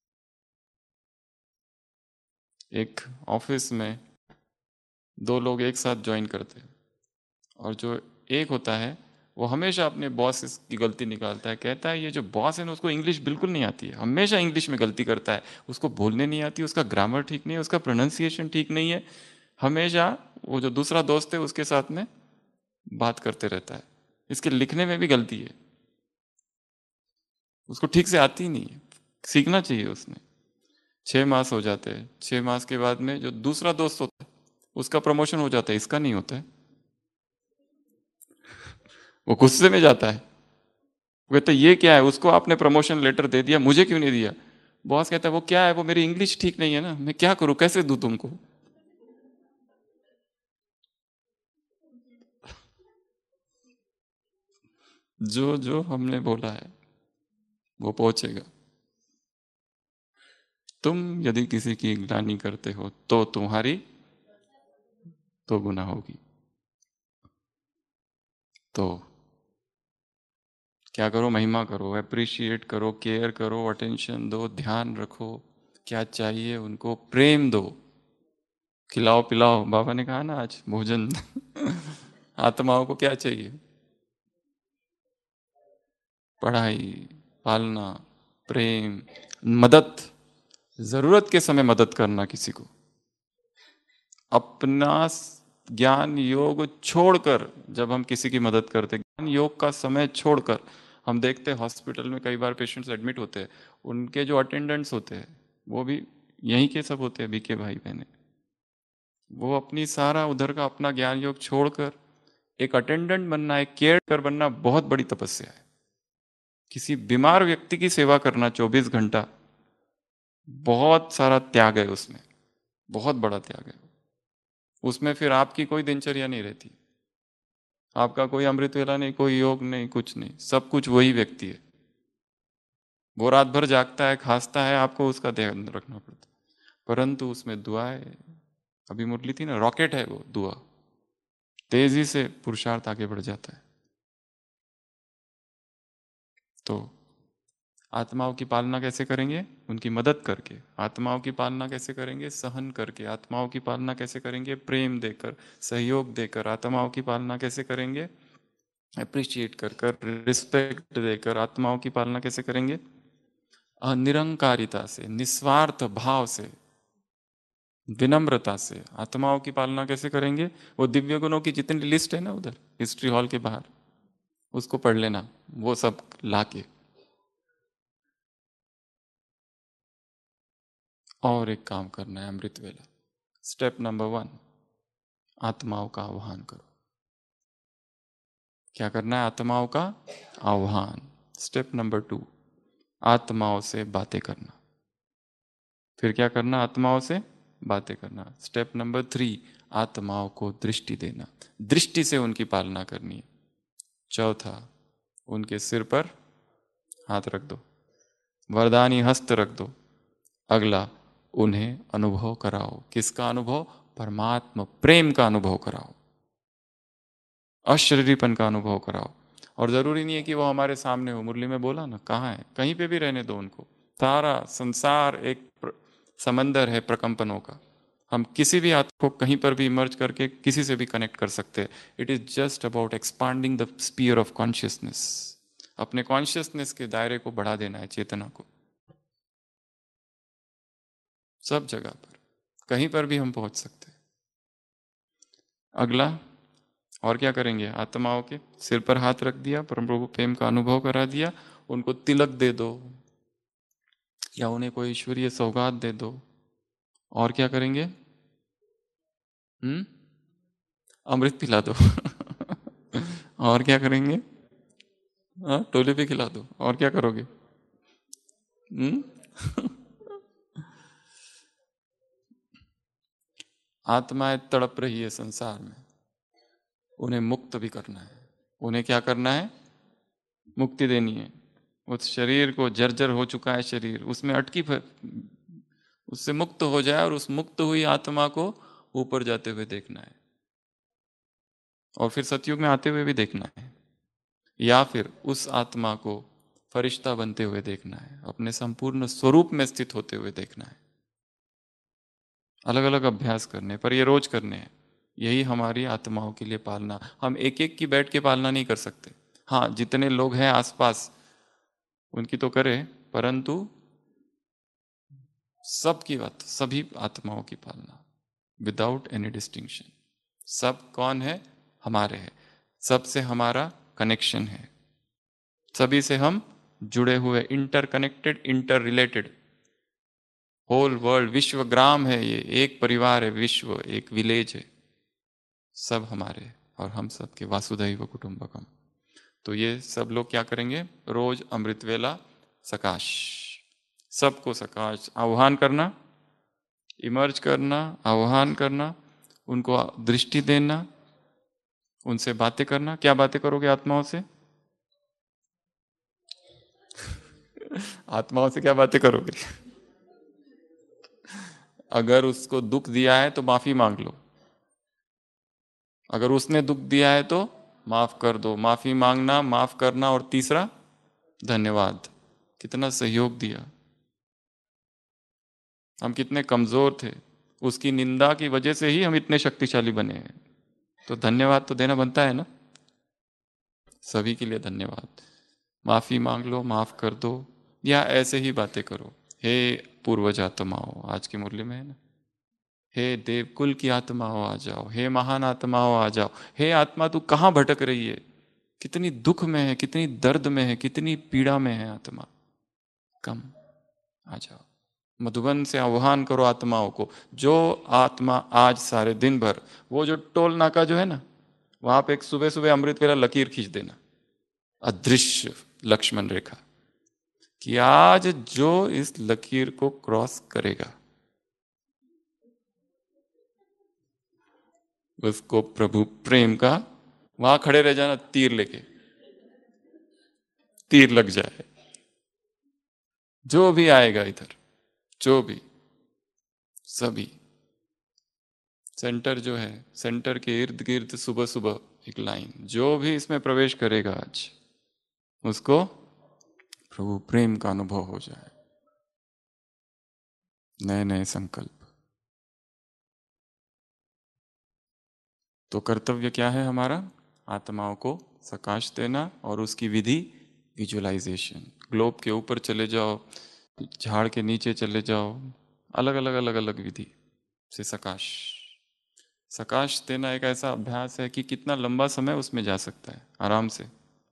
एक ऑफिस में दो लोग एक साथ ज्वाइन करते हैं, और जो एक होता है वो हमेशा अपने बॉस की गलती निकालता है। कहता है ये जो बॉस है ना, उसको इंग्लिश बिल्कुल नहीं आती है, हमेशा इंग्लिश में गलती करता है, उसको बोलने नहीं आती, उसका ग्रामर ठीक नहीं है, उसका प्रोनाउंसिएशन ठीक नहीं है। हमेशा वो जो दूसरा दोस्त है उसके साथ में बात करते रहता है। इसके लिखने में भी गलती है, उसको ठीक से आती ही नहीं है, सीखना चाहिए उसने। 6 मास हो जाते हैं, 6 मास के बाद में जो दूसरा दोस्त होता है उसका प्रमोशन हो जाता है, इसका नहीं होता है। वो गुस्से में जाता है, वो कहता है ये क्या है, उसको आपने प्रमोशन लेटर दे दिया, मुझे क्यों नहीं दिया? बॉस कहता है वो क्या है, वो मेरी इंग्लिश ठीक नहीं है ना, मैं क्या करूं, कैसे दूं तुमको? जो जो हमने बोला है वो पहुंचेगा। तुम यदि किसी की ग्लानि करते हो तो तुम्हारी तो गुना होगी। तो क्या करो? महिमा करो, अप्रिशिएट करो, केयर करो, अटेंशन दो, ध्यान रखो, क्या चाहिए उनको, प्रेम दो, खिलाओ पिलाओ। बाबा ने कहा ना आज भोजन। आत्माओं को क्या चाहिए? पढ़ाई, पालना, प्रेम, मदद, जरूरत के समय मदद करना किसी को। अपना ज्ञान योग छोड़कर जब हम किसी की मदद करते, ज्ञान योग का समय छोड़कर, हम देखते हैं हॉस्पिटल में कई बार पेशेंट्स एडमिट होते हैं, उनके जो अटेंडेंट्स होते हैं वो भी यहीं के सब होते हैं, बीके भाई बहने। वो अपनी सारा उधर का अपना ज्ञान योग छोड़कर एक अटेंडेंट बनना, एक केयर टेकर बनना बहुत बड़ी तपस्या है। किसी बीमार व्यक्ति की सेवा करना 24 घंटा, बहुत सारा त्याग है उसमें, बहुत बड़ा त्याग है। उसमें फिर आपकी कोई दिनचर्या नहीं रहती, आपका कोई अमृत वेला नहीं, कोई योग नहीं, कुछ नहीं, सब कुछ वही व्यक्ति है। वो रात भर जागता है, खांसता है, आपको उसका ध्यान रखना पड़ता है। परंतु उसमें दुआएं, अभी मुरली थी ना, रॉकेट है वो दुआ, तेजी से पुरुषार्थ आगे बढ़ जाता है। तो आत्माओं की पालना कैसे करेंगे? उनकी मदद करके। आत्माओं की पालना कैसे करेंगे? सहन करके। आत्माओं की पालना कैसे करेंगे? प्रेम देकर, सहयोग देकर। आत्माओं की पालना कैसे करेंगे? अप्रिशिएट कर कर, रिस्पेक्ट देकर। आत्माओं की पालना कैसे करेंगे? निरंकारिता से, निस्वार्थ भाव से, विनम्रता से। आत्माओं की पालना कैसे करेंगे? वो दिव्य गुणों की जितनी लिस्ट है ना उधर हिस्ट्री हॉल के बाहर, उसको पढ़ लेना, वो सब लाके। और एक काम करना है अमृत वेला। स्टेप नंबर 1, आत्माओं का आह्वान करो। क्या करना है? आत्माओं का आह्वान। स्टेप नंबर 2, आत्माओं से बातें करना। फिर क्या करना? आत्माओं से बातें करना। स्टेप नंबर 3, आत्माओं को दृष्टि देना, दृष्टि से उनकी पालना करनी है। चौथा, उनके सिर पर हाथ रख दो, वरदानी हस्त रख दो। अगला, उन्हें अनुभव कराओ। किसका अनुभव? परमात्मा प्रेम का अनुभव कराओ, अशरीरीपन का अनुभव कराओ। और जरूरी नहीं है कि वो हमारे सामने हो। मुरली में बोला ना, कहाँ है, कहीं पे भी रहने दो उनको। सारा संसार एक समंदर है प्रकंपनों का। हम किसी भी आत्मा को कहीं पर भी इमर्ज करके किसी से भी कनेक्ट कर सकते हैं। It is just about expanding the sphere of consciousness. अपने कॉन्शियसनेस के दायरे को बढ़ा देना है, चेतना को। सब जगह पर, कहीं पर भी हम पहुंच सकते हैं। अगला, और क्या करेंगे? आत्माओं के सिर पर हाथ रख दिया, परम प्रभु प्रेम का अनुभव करा दिया, उनको तिलक दे दो या उन्हें कोई ईश्वरीय सौगात दे दो। और क्या करेंगे? हम्म, अमृत पिला दो। और क्या करेंगे? हाँ, टोले पे खिला दो। और क्या करोगे? हम्म। आत्माएं तड़प रही है संसार में, उन्हें मुक्त भी करना है। उन्हें क्या करना है? मुक्ति देनी है। उस शरीर को, जर्जर हो चुका है शरीर, उसमें अटकी उससे मुक्त हो जाए, और उस मुक्त हुई आत्मा को ऊपर जाते हुए देखना है, और फिर सतयुग में आते हुए भी देखना है। या फिर उस आत्मा को फरिश्ता बनते हुए देखना है, अपने संपूर्ण स्वरूप में स्थित होते हुए देखना है। अलग अलग अभ्यास करने, पर ये रोज करने हैं। यही हमारी आत्माओं के लिए पालना। हम एक एक की बैठ के पालना नहीं कर सकते। हाँ, जितने लोग हैं आसपास उनकी तो करें, परंतु सबकी बात, सभी आत्माओं की पालना, विदाउट एनी डिस्टिंक्शन। सब कौन है? हमारे हैं। सबसे हमारा कनेक्शन है, सभी से हम जुड़े हुए, interconnected, interrelated. Whole world, विश्व ग्राम है ये, एक परिवार है, विश्व एक विलेज है, सब हमारे। और हम सब के वासुदैव कुटुंबकम। तो ये सब लोग क्या करेंगे? रोज अमृत वेला सकाश, सबको सकाश आह्वान करना, इमर्ज करना, आह्वान करना, उनको दृष्टि देना, उनसे बातें करना। क्या बातें करोगे आत्माओं से? आत्माओं से क्या बातें करोगे? अगर उसको दुख दिया है तो माफी मांग लो, अगर उसने दुख दिया है तो माफ कर दो। माफी मांगना, माफ करना, और तीसरा धन्यवाद। कितना सहयोग दिया, हम कितने कमजोर थे, उसकी निंदा की वजह से ही हम इतने शक्तिशाली बने हैं। तो धन्यवाद तो देना बनता है ना। सभी के लिए धन्यवाद। माफी मांग लो, माफ कर दो, या ऐसे ही बातें करो। हे पूर्वज आत्माओं, आज की मुरली में है ना, हे देवकुल की आत्माओं आ जाओ, हे महान आत्माओं आ जाओ। हे आत्मा, तू कहाँ भटक रही है? कितनी दुख में है, कितनी दर्द में है, कितनी पीड़ा में है आत्मा, कम आ जाओ। मधुबन से आह्वान करो आत्माओं को। जो आत्मा आज सारे दिन भर, वो जो टोल नाका जो है ना, वहां पे एक सुबह सुबह अमृत वेला लकीर खींच देना, अदृश्य लक्ष्मण रेखा, कि आज जो इस लकीर को क्रॉस करेगा उसको प्रभु प्रेम का, वहां खड़े रह जाना, तीर लेके, तीर लग जाए। जो भी आएगा इधर, जो भी, सभी, सेंटर जो है, सेंटर के इर्द गिर्द सुबह सुबह एक लाइन, जो भी इसमें प्रवेश करेगा आज उसको प्रभु प्रेम का अनुभव हो जाए। नए नए संकल्प। तो कर्तव्य क्या है हमारा? आत्माओं को सकाश देना, और उसकी विधि विजुअलाइजेशन। ग्लोब के ऊपर चले जाओ, झाड़ के नीचे चले जाओ, अलग अलग अलग अलग विधि से सकाश। सकाश देना एक ऐसा अभ्यास है कि कितना लंबा समय उसमें जा सकता है आराम से।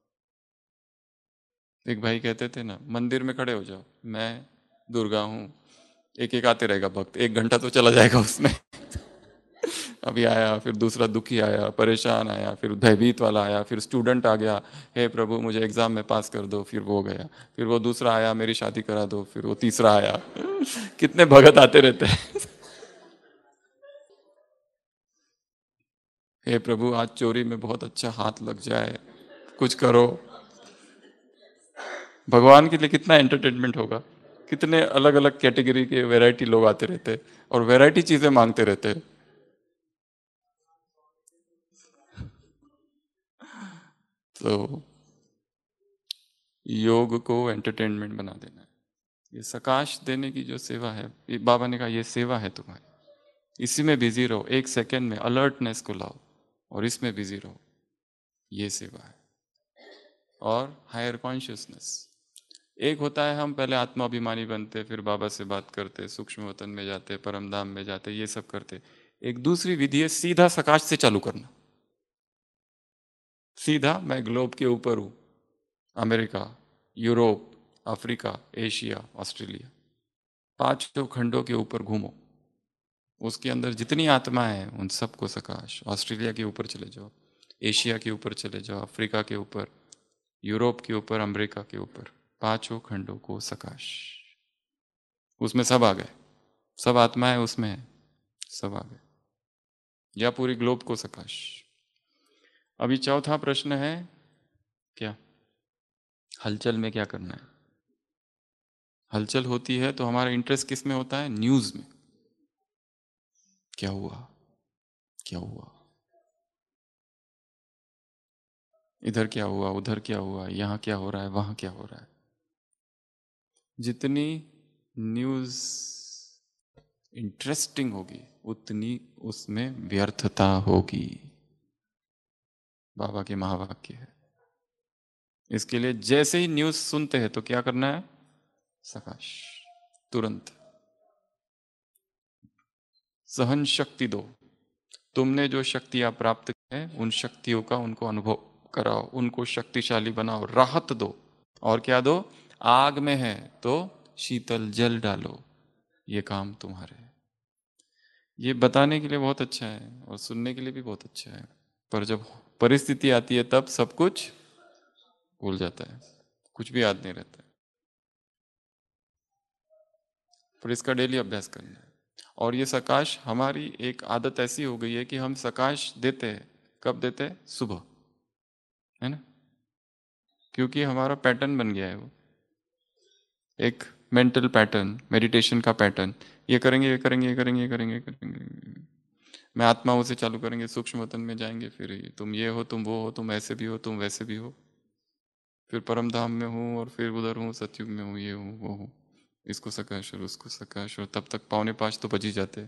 एक भाई कहते थे ना, मंदिर में खड़े हो जाओ, मैं दुर्गा हूं, एक एक आते रहेगा भक्त, 1 घंटा तो चला जाएगा उसमें। अभी आया, फिर दूसरा दुखी आया, परेशान आया, फिर भयभीत वाला आया, फिर स्टूडेंट आ गया, हे प्रभु मुझे एग्जाम में पास कर दो, फिर वो गया, फिर वो दूसरा आया, मेरी शादी करा दो, फिर वो तीसरा आया। कितने भगत आते रहते हैं। हे प्रभु आज चोरी में बहुत अच्छा हाथ लग जाए, कुछ करो। भगवान के लिए कितना एंटरटेनमेंट होगा, कितने अलग अलग कैटेगरी के वैरायटी लोग आते रहते और वैरायटी चीजें मांगते रहते। तो योग को एंटरटेनमेंट बना देना है। ये सकाश देने की जो सेवा है, ये बाबा ने कहा ये सेवा है तुम्हारी, इसी में बिजी रहो, 1 सेकेंड में अलर्टनेस को लाओ और इसमें बिजी रहो, ये सेवा है। और हायर कॉन्शियसनेस, एक होता है हम पहले आत्माभिमानी बनते, फिर बाबा से बात करते, सूक्ष्म वतन में जाते, परम धाम में जाते, ये सब करते। एक दूसरी विधि है सीधा सकाश से चालू करना। सीधा मैं ग्लोब के ऊपर हूं, America, Europe, Africa, Asia, Australia, 5 खंडों के ऊपर घूमो, उसके अंदर जितनी आत्मा है उन सबको सकाश। ऑस्ट्रेलिया के ऊपर चले जाओ, एशिया के ऊपर चले जाओ, अफ्रीका के ऊपर, यूरोप के ऊपर, अमेरिका के ऊपर, 5 खंडों को सकाश। उसमें सब आ गए, सब आत्माएं उसमें है, सब आ गए, या पूरी ग्लोब को सकाश। अभी चौथा प्रश्न है, क्या हलचल में क्या करना है? हलचल होती है तो हमारा इंटरेस्ट किस में होता है? न्यूज में। क्या हुआ, क्या हुआ, इधर क्या हुआ, उधर क्या हुआ, यहां क्या हो रहा है, वहां क्या हो रहा है। जितनी न्यूज इंटरेस्टिंग होगी उतनी उसमें व्यर्थता होगी, बाबा के महावाक्य है। इसके लिए जैसे ही न्यूज सुनते हैं तो क्या करना है? सकाश, तुरंत। सहन शक्ति दो, तुमने जो शक्तियां प्राप्त की हैं उन शक्तियों का उनको अनुभव कराओ, उनको शक्तिशाली बनाओ, राहत दो। और क्या दो? आग में है तो शीतल जल डालो, ये काम तुम्हारे है। ये बताने के लिए बहुत अच्छा है और सुनने के लिए भी बहुत अच्छा है, पर जब परिस्थिति आती है तब सब कुछ भूल जाता है, कुछ भी याद नहीं रहता है। पर इसका डेली अभ्यास करना है। और ये सकाश, हमारी एक आदत ऐसी हो गई है कि हम सकाश देते हैं, कब देते हैं? सुबह, है ना, क्योंकि हमारा पैटर्न बन गया है वो, एक मेंटल पैटर्न, मेडिटेशन का पैटर्न। ये करेंगे, ये करेंगे, ये करेंगे, ये करेंगे, ये करेंगे, मैं आत्माओं से चालू करेंगे, सूक्ष्म वतन में जाएंगे, फिर तुम ये हो, तुम वो हो, तुम ऐसे भी हो, तुम वैसे भी हो, फिर परम धाम में हूँ और फिर उधर हूँ, सतयुग में हूँ, ये हूँ वो हूँ, इसको सकाश और उसको सकाश, और तब तक 4:45 तो बज ही जाते,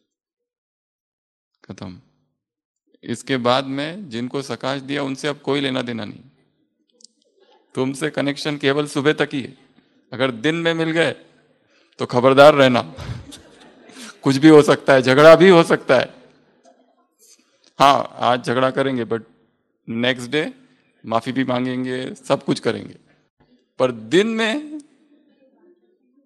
खत्म। इसके बाद में जिनको सकाश दिया उनसे अब कोई लेना देना नहीं, तुमसे कनेक्शन केवल सुबह तक ही है। अगर दिन में मिल गए तो खबरदार रहना, कुछ भी हो सकता है, झगड़ा भी हो सकता है। हाँ आज झगड़ा करेंगे बट नेक्स्ट डे माफी भी मांगेंगे, सब कुछ करेंगे। पर दिन में,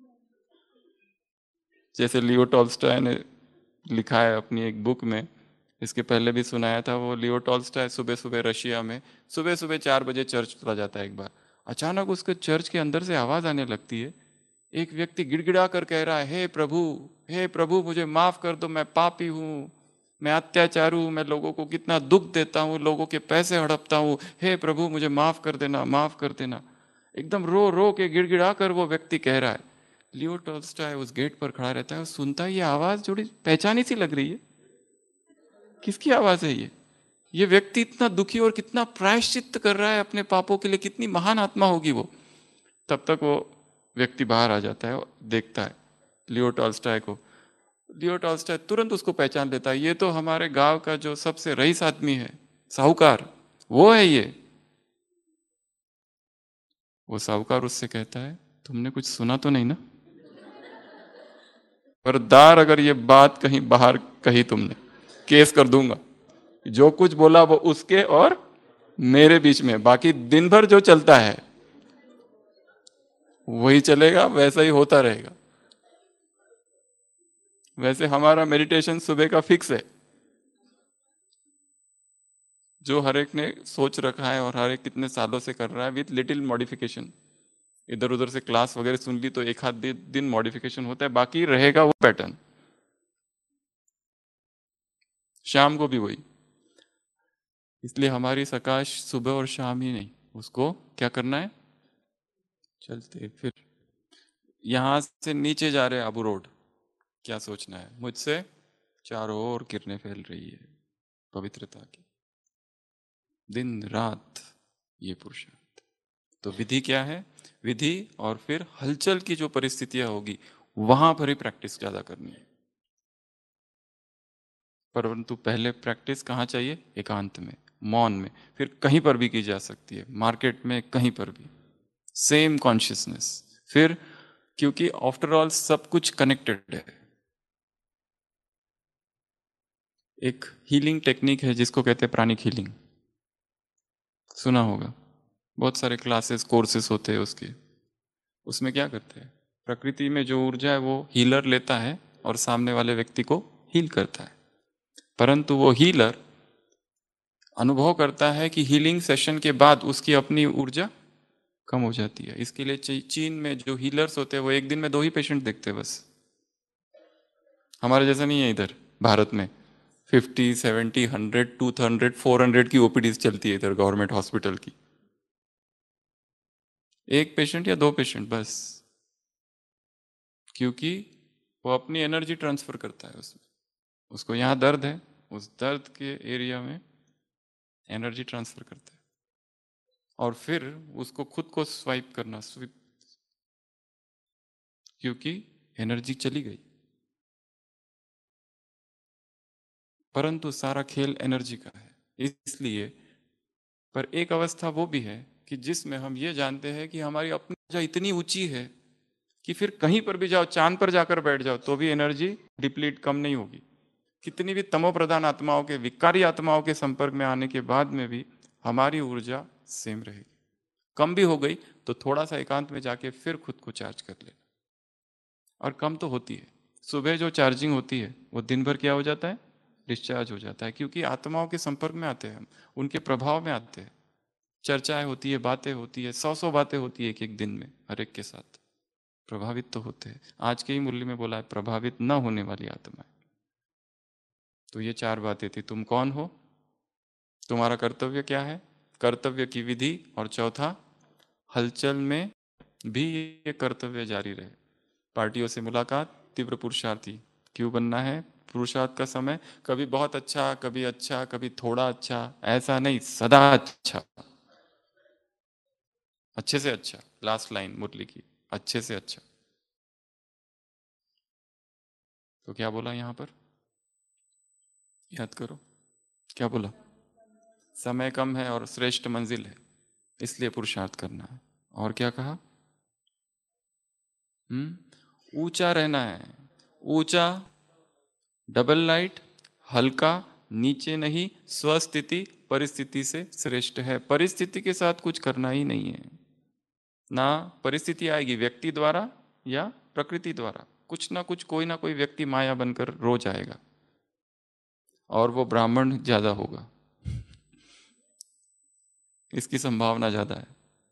जैसे लियो टॉल्स्टॉय ने लिखा है अपनी एक बुक में, इसके पहले भी सुनाया था, वो लियो टॉल्स्टॉय सुबह सुबह रशिया में सुबह सुबह 4 बजे चर्च चला जाता है। एक बार अचानक उसके चर्च के अंदर से आवाज आने लगती है, एक व्यक्ति गिड़गिड़ा कर कह रहा है, हे प्रभु मुझे माफ कर दो, मैं पापी हूँ, मैं अत्याचारी हूँ, मैं लोगों को कितना दुख देता हूँ, लोगों के पैसे हड़पता हूँ, हे प्रभु मुझे माफ कर देना, माफ कर देना। एकदम रो रो के गिड़गिड़ा कर वो व्यक्ति कह रहा है। लियो टॉल्स्टॉय उस गेट पर खड़ा रहता है और सुनता है, ये आवाज थोड़ी पहचानी सी लग रही है, किसकी आवाज है ये व्यक्ति इतना दुखी और कितना प्रायश्चित कर रहा है अपने पापों के लिए, कितनी महान आत्मा होगी वो। तब तक वो व्यक्ति बाहर आ जाता है और देखता है लियो टॉल्स्टॉय को। लियो टॉल्स्टॉय तुरंत उसको पहचान लेता है, ये तो हमारे गांव का जो सबसे रईस आदमी है, साहूकार, वो है ये। वो साहूकार उससे कहता है, तुमने कुछ सुना तो नहीं ना? खबरदार अगर ये बात कहीं बाहर कही तुमने, केस कर दूंगा। जो कुछ बोला वो उसके और मेरे बीच में, बाकी दिन भर जो चलता है वही चलेगा, वैसा ही होता रहेगा। वैसे हमारा मेडिटेशन सुबह का फिक्स है, जो हर एक ने सोच रखा है और हर एक कितने सालों से कर रहा है, विथ लिटिल मॉडिफिकेशन। इधर उधर से क्लास वगैरह सुन ली तो एक आध दिन मॉडिफिकेशन होता है, बाकी रहेगा वो पैटर्न। शाम को भी वही। इसलिए हमारी सकाश सुबह और शाम ही नहीं, उसको क्या करना है, चलते फिर यहां से नीचे जा रहे अबू रोड, क्या सोचना है, मुझसे चारों ओर किरणें फैल रही है पवित्रता की, दिन रात ये पुरुषार्थ। तो विधि क्या है, विधि और फिर हलचल की जो परिस्थितियां होगी वहां पर ही प्रैक्टिस ज्यादा करनी है। परंतु पहले प्रैक्टिस कहाँ चाहिए, एकांत में, मौन में। फिर कहीं पर भी की जा सकती है, मार्केट में, कहीं पर भी, सेम कॉन्शियसनेस। फिर क्योंकि आफ्टर ऑल सब कुछ कनेक्टेड है। एक हीलिंग टेक्निक है जिसको कहते हैं प्राणिक हीलिंग, सुना होगा, बहुत सारे क्लासेस कोर्सेस होते हैं उसके। उसमें क्या करते हैं, प्रकृति में जो ऊर्जा है वो हीलर लेता है और सामने वाले व्यक्ति को हील करता है। परंतु वो हीलर अनुभव करता है कि हीलिंग सेशन के बाद उसकी अपनी ऊर्जा कम हो जाती है। इसके लिए चीन में जो हीलर्स होते हैं वो एक दिन में 2 ही पेशेंट देखते हैं बस। हमारे जैसा नहीं है इधर भारत में 50, 70, 100, 200, 400 की ओपीडीज चलती है इधर गवर्नमेंट हॉस्पिटल की। 1 पेशेंट या 2 पेशेंट बस, क्योंकि वो अपनी एनर्जी ट्रांसफर करता है उसमें। उसको यहाँ दर्द है, उस दर्द के एरिया में एनर्जी ट्रांसफर करता है और फिर उसको खुद को स्वाइप करना, स्विप, क्योंकि एनर्जी चली गई। परंतु सारा खेल एनर्जी का है, इसलिए। पर एक अवस्था वो भी है कि जिसमें हम ये जानते हैं कि हमारी अपनी ऊर्जा इतनी ऊंची है कि फिर कहीं पर भी जाओ, चांद पर जाकर बैठ जाओ तो भी एनर्जी डिप्लीट कम नहीं होगी। कितनी भी तमो प्रधान आत्माओं के, विकारी आत्माओं के संपर्क में आने के बाद में भी हमारी ऊर्जा सेम रहेगी। कम भी हो गई तो थोड़ा सा एकांत में जाके फिर खुद को चार्ज कर लेना। और कम तो होती है, सुबह जो चार्जिंग होती है वो दिन भर क्या हो जाता है, डिस्चार्ज हो जाता है, क्योंकि आत्माओं के संपर्क में आते हैं हम, उनके प्रभाव में आते हैं। चर्चाएं होती है, बातें होती है, 100 बातें होती है एक एक दिन में, हर एक के साथ प्रभावित तो होते हैं। आज के ही मुरली में बोला है, प्रभावित न होने वाली आत्मा है। तो ये 4 बातें थी, तुम कौन हो, तुम्हारा कर्तव्य क्या है, कर्तव्य की विधि, और चौथा, हलचल में भी ये कर्तव्य जारी रहे। पार्टियों से मुलाकात, तीव्र पुरुषार्थी क्यों बनना है, पुरुषार्थ का समय कभी बहुत अच्छा, कभी अच्छा, कभी थोड़ा अच्छा, ऐसा नहीं, सदा अच्छा, अच्छे से अच्छा। लास्ट लाइन मुरली की, अच्छे से अच्छा। तो क्या बोला यहां पर, याद करो, क्या बोला, समय कम है और श्रेष्ठ मंजिल है, इसलिए पुरुषार्थ करना है। और क्या कहा, ऊंचा रहना है, ऊंचा, डबल लाइट, हल्का, नीचे नहीं, स्वस्थिति परिस्थिति से श्रेष्ठ है। परिस्थिति के साथ कुछ करना ही नहीं है ना, परिस्थिति आएगी व्यक्ति द्वारा या प्रकृति द्वारा, कुछ ना कुछ, कोई ना कोई व्यक्ति माया बनकर रोज आएगा। और वो ब्राह्मण ज्यादा होगा, इसकी संभावना ज्यादा है।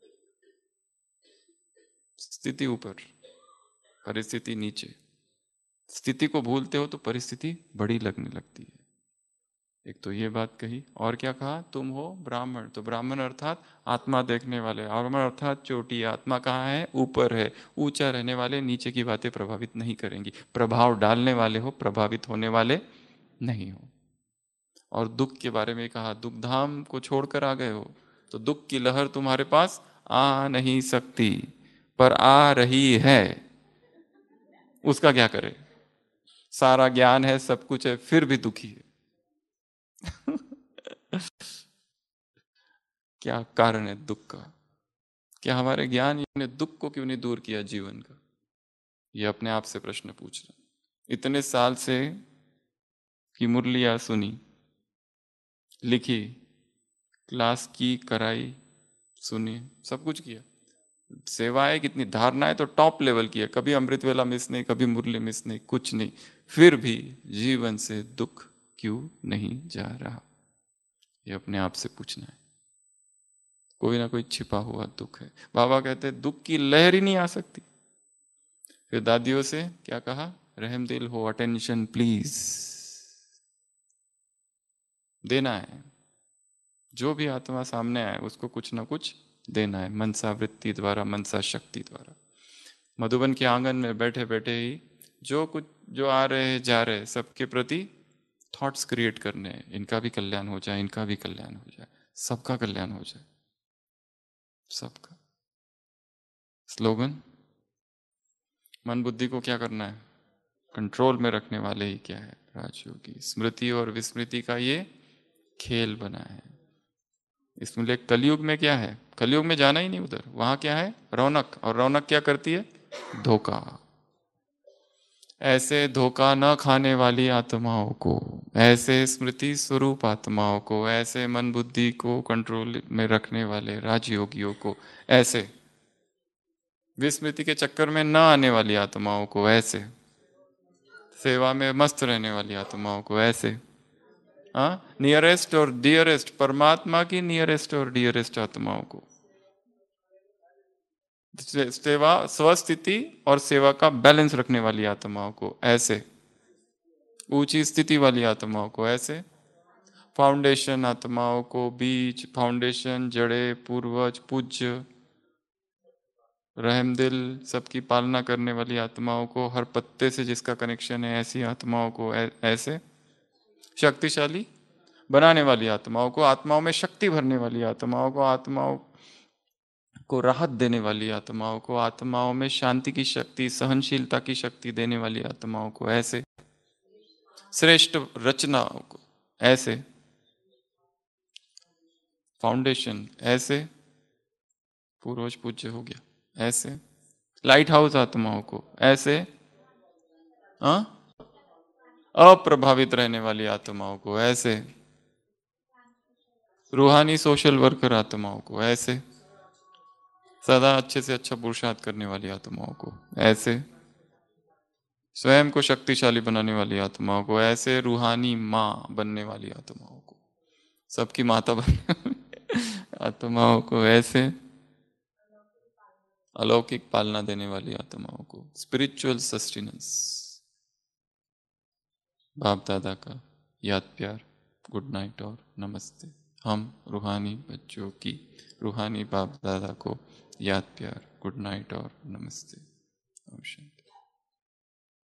स्थिति ऊपर, परिस्थिति नीचे। स्थिति को भूलते हो तो परिस्थिति बड़ी लगने लगती है। एक तो ये बात कही, और क्या कहा, तुम हो ब्राह्मण, तो ब्राह्मण अर्थात आत्मा देखने वाले, ब्राह्मण अर्थात चोटी। आत्मा कहाँ है, ऊपर है। ऊंचा रहने वाले नीचे की बातें प्रभावित नहीं करेंगी। प्रभाव डालने वाले हो, प्रभावित होने वाले नहीं हो। और दुख के बारे में कहा, दुख धाम को छोड़कर आ गए हो तो दुख की लहर तुम्हारे पास आ नहीं सकती, पर आ रही है। उसका क्या करे, सारा ज्ञान है, सब कुछ है, फिर भी दुखी है। क्या कारण है दुख का? क्या हमारे ज्ञान ने दुख को क्यों नहीं दूर किया जीवन का? ये अपने आप से प्रश्न पूछ रहे। इतने साल से की मुरलियां सुनी, लिखी, क्लास की, कराई, सुनी, सब कुछ किया, सेवाएं कितनी, धारणाएं तो टॉप लेवल की है, कभी अमृत वेला मिस नहीं, कभी मुरली मिस नहीं, कुछ नहीं, फिर भी जीवन से दुख क्यों नहीं जा रहा? ये अपने आप से पूछना है। कोई ना कोई छिपा हुआ दुख है। बाबा कहते हैं दुख की लहर ही नहीं आ सकती। फिर दादियों से क्या कहा, रहम दिल हो, अटेंशन प्लीज देना है। जो भी आत्मा सामने आए उसको कुछ ना कुछ देना है, मनसा वृत्ति द्वारा, मनसा शक्ति द्वारा। मधुबन के आंगन में बैठे बैठे ही जो कुछ, जो आ रहे हैं जा रहे हैं, सबके प्रति थॉट्स क्रिएट करने हैं, इनका भी कल्याण हो जाए, इनका भी कल्याण हो जाए, सबका कल्याण हो जाए, सबका। स्लोगन, मन बुद्धि को क्या करना है, कंट्रोल में रखने वाले ही क्या है, राजयोगी। स्मृति और विस्मृति का ये खेल बना है। इसमें कलयुग में क्या है, कलयुग में जाना ही नहीं उधर, वहां क्या है, रौनक। और रौनक क्या करती है, धोखा। ऐसे धोखा न खाने वाली आत्माओं को, ऐसे स्मृति स्वरूप आत्माओं को, ऐसे मन बुद्धि को कंट्रोल में रखने वाले राजयोगियों को, ऐसे विस्मृति के चक्कर में न आने वाली आत्माओं को, ऐसे सेवा में मस्त रहने वाली आत्माओं को, ऐसे हाँ, नियरेस्ट और डियरेस्ट, परमात्मा की नियरेस्ट और डियरेस्ट आत्माओं को, सेवा, स्वस्थिति और सेवा का बैलेंस रखने वाली आत्माओं को, ऐसे ऊंची स्थिति वाली आत्माओं को, ऐसे फाउंडेशन आत्माओं को, बीज, फाउंडेशन, जड़े, पूर्वज, पूज्य, रहमदिल, सबकी पालना करने वाली आत्माओं को, हर पत्ते से जिसका कनेक्शन है, ऐसी आत्माओं को, ऐसे शक्तिशाली बनाने वाली आत्माओं को, आत्माओं में शक्ति भरने वाली आत्माओं को, आत्माओं को राहत देने वाली आत्माओं को, आत्माओं में शांति की शक्ति, सहनशीलता की शक्ति देने वाली आत्माओं को, ऐसे श्रेष्ठ रचनाओं को, ऐसे फाउंडेशन, ऐसे पूर्वज पूज्य हो गया, ऐसे लाइट हाउस आत्माओं को, ऐसे अप्रभावित रहने वाली आत्माओं को, ऐसे रूहानी सोशल वर्कर आत्माओं को, ऐसे सदा अच्छे से अच्छा पुरुषार्थ करने वाली आत्माओं को, ऐसे स्वयं को शक्तिशाली बनाने वाली आत्माओं को, ऐसे रूहानी माँ बनने वाली आत्माओं को, सबकी माता बनने वाली आत्माओं को, ऐसे अलौकिक पालना देने वाली आत्माओं को, स्पिरिचुअल सस्टेनेंस। बाप दादा का याद प्यार, गुड नाइट और नमस्ते। हम रूहानी बच्चों की, रूहानी बाप दादा को याद प्यार, गुड नाइट और नमस्ते। ओम शांति।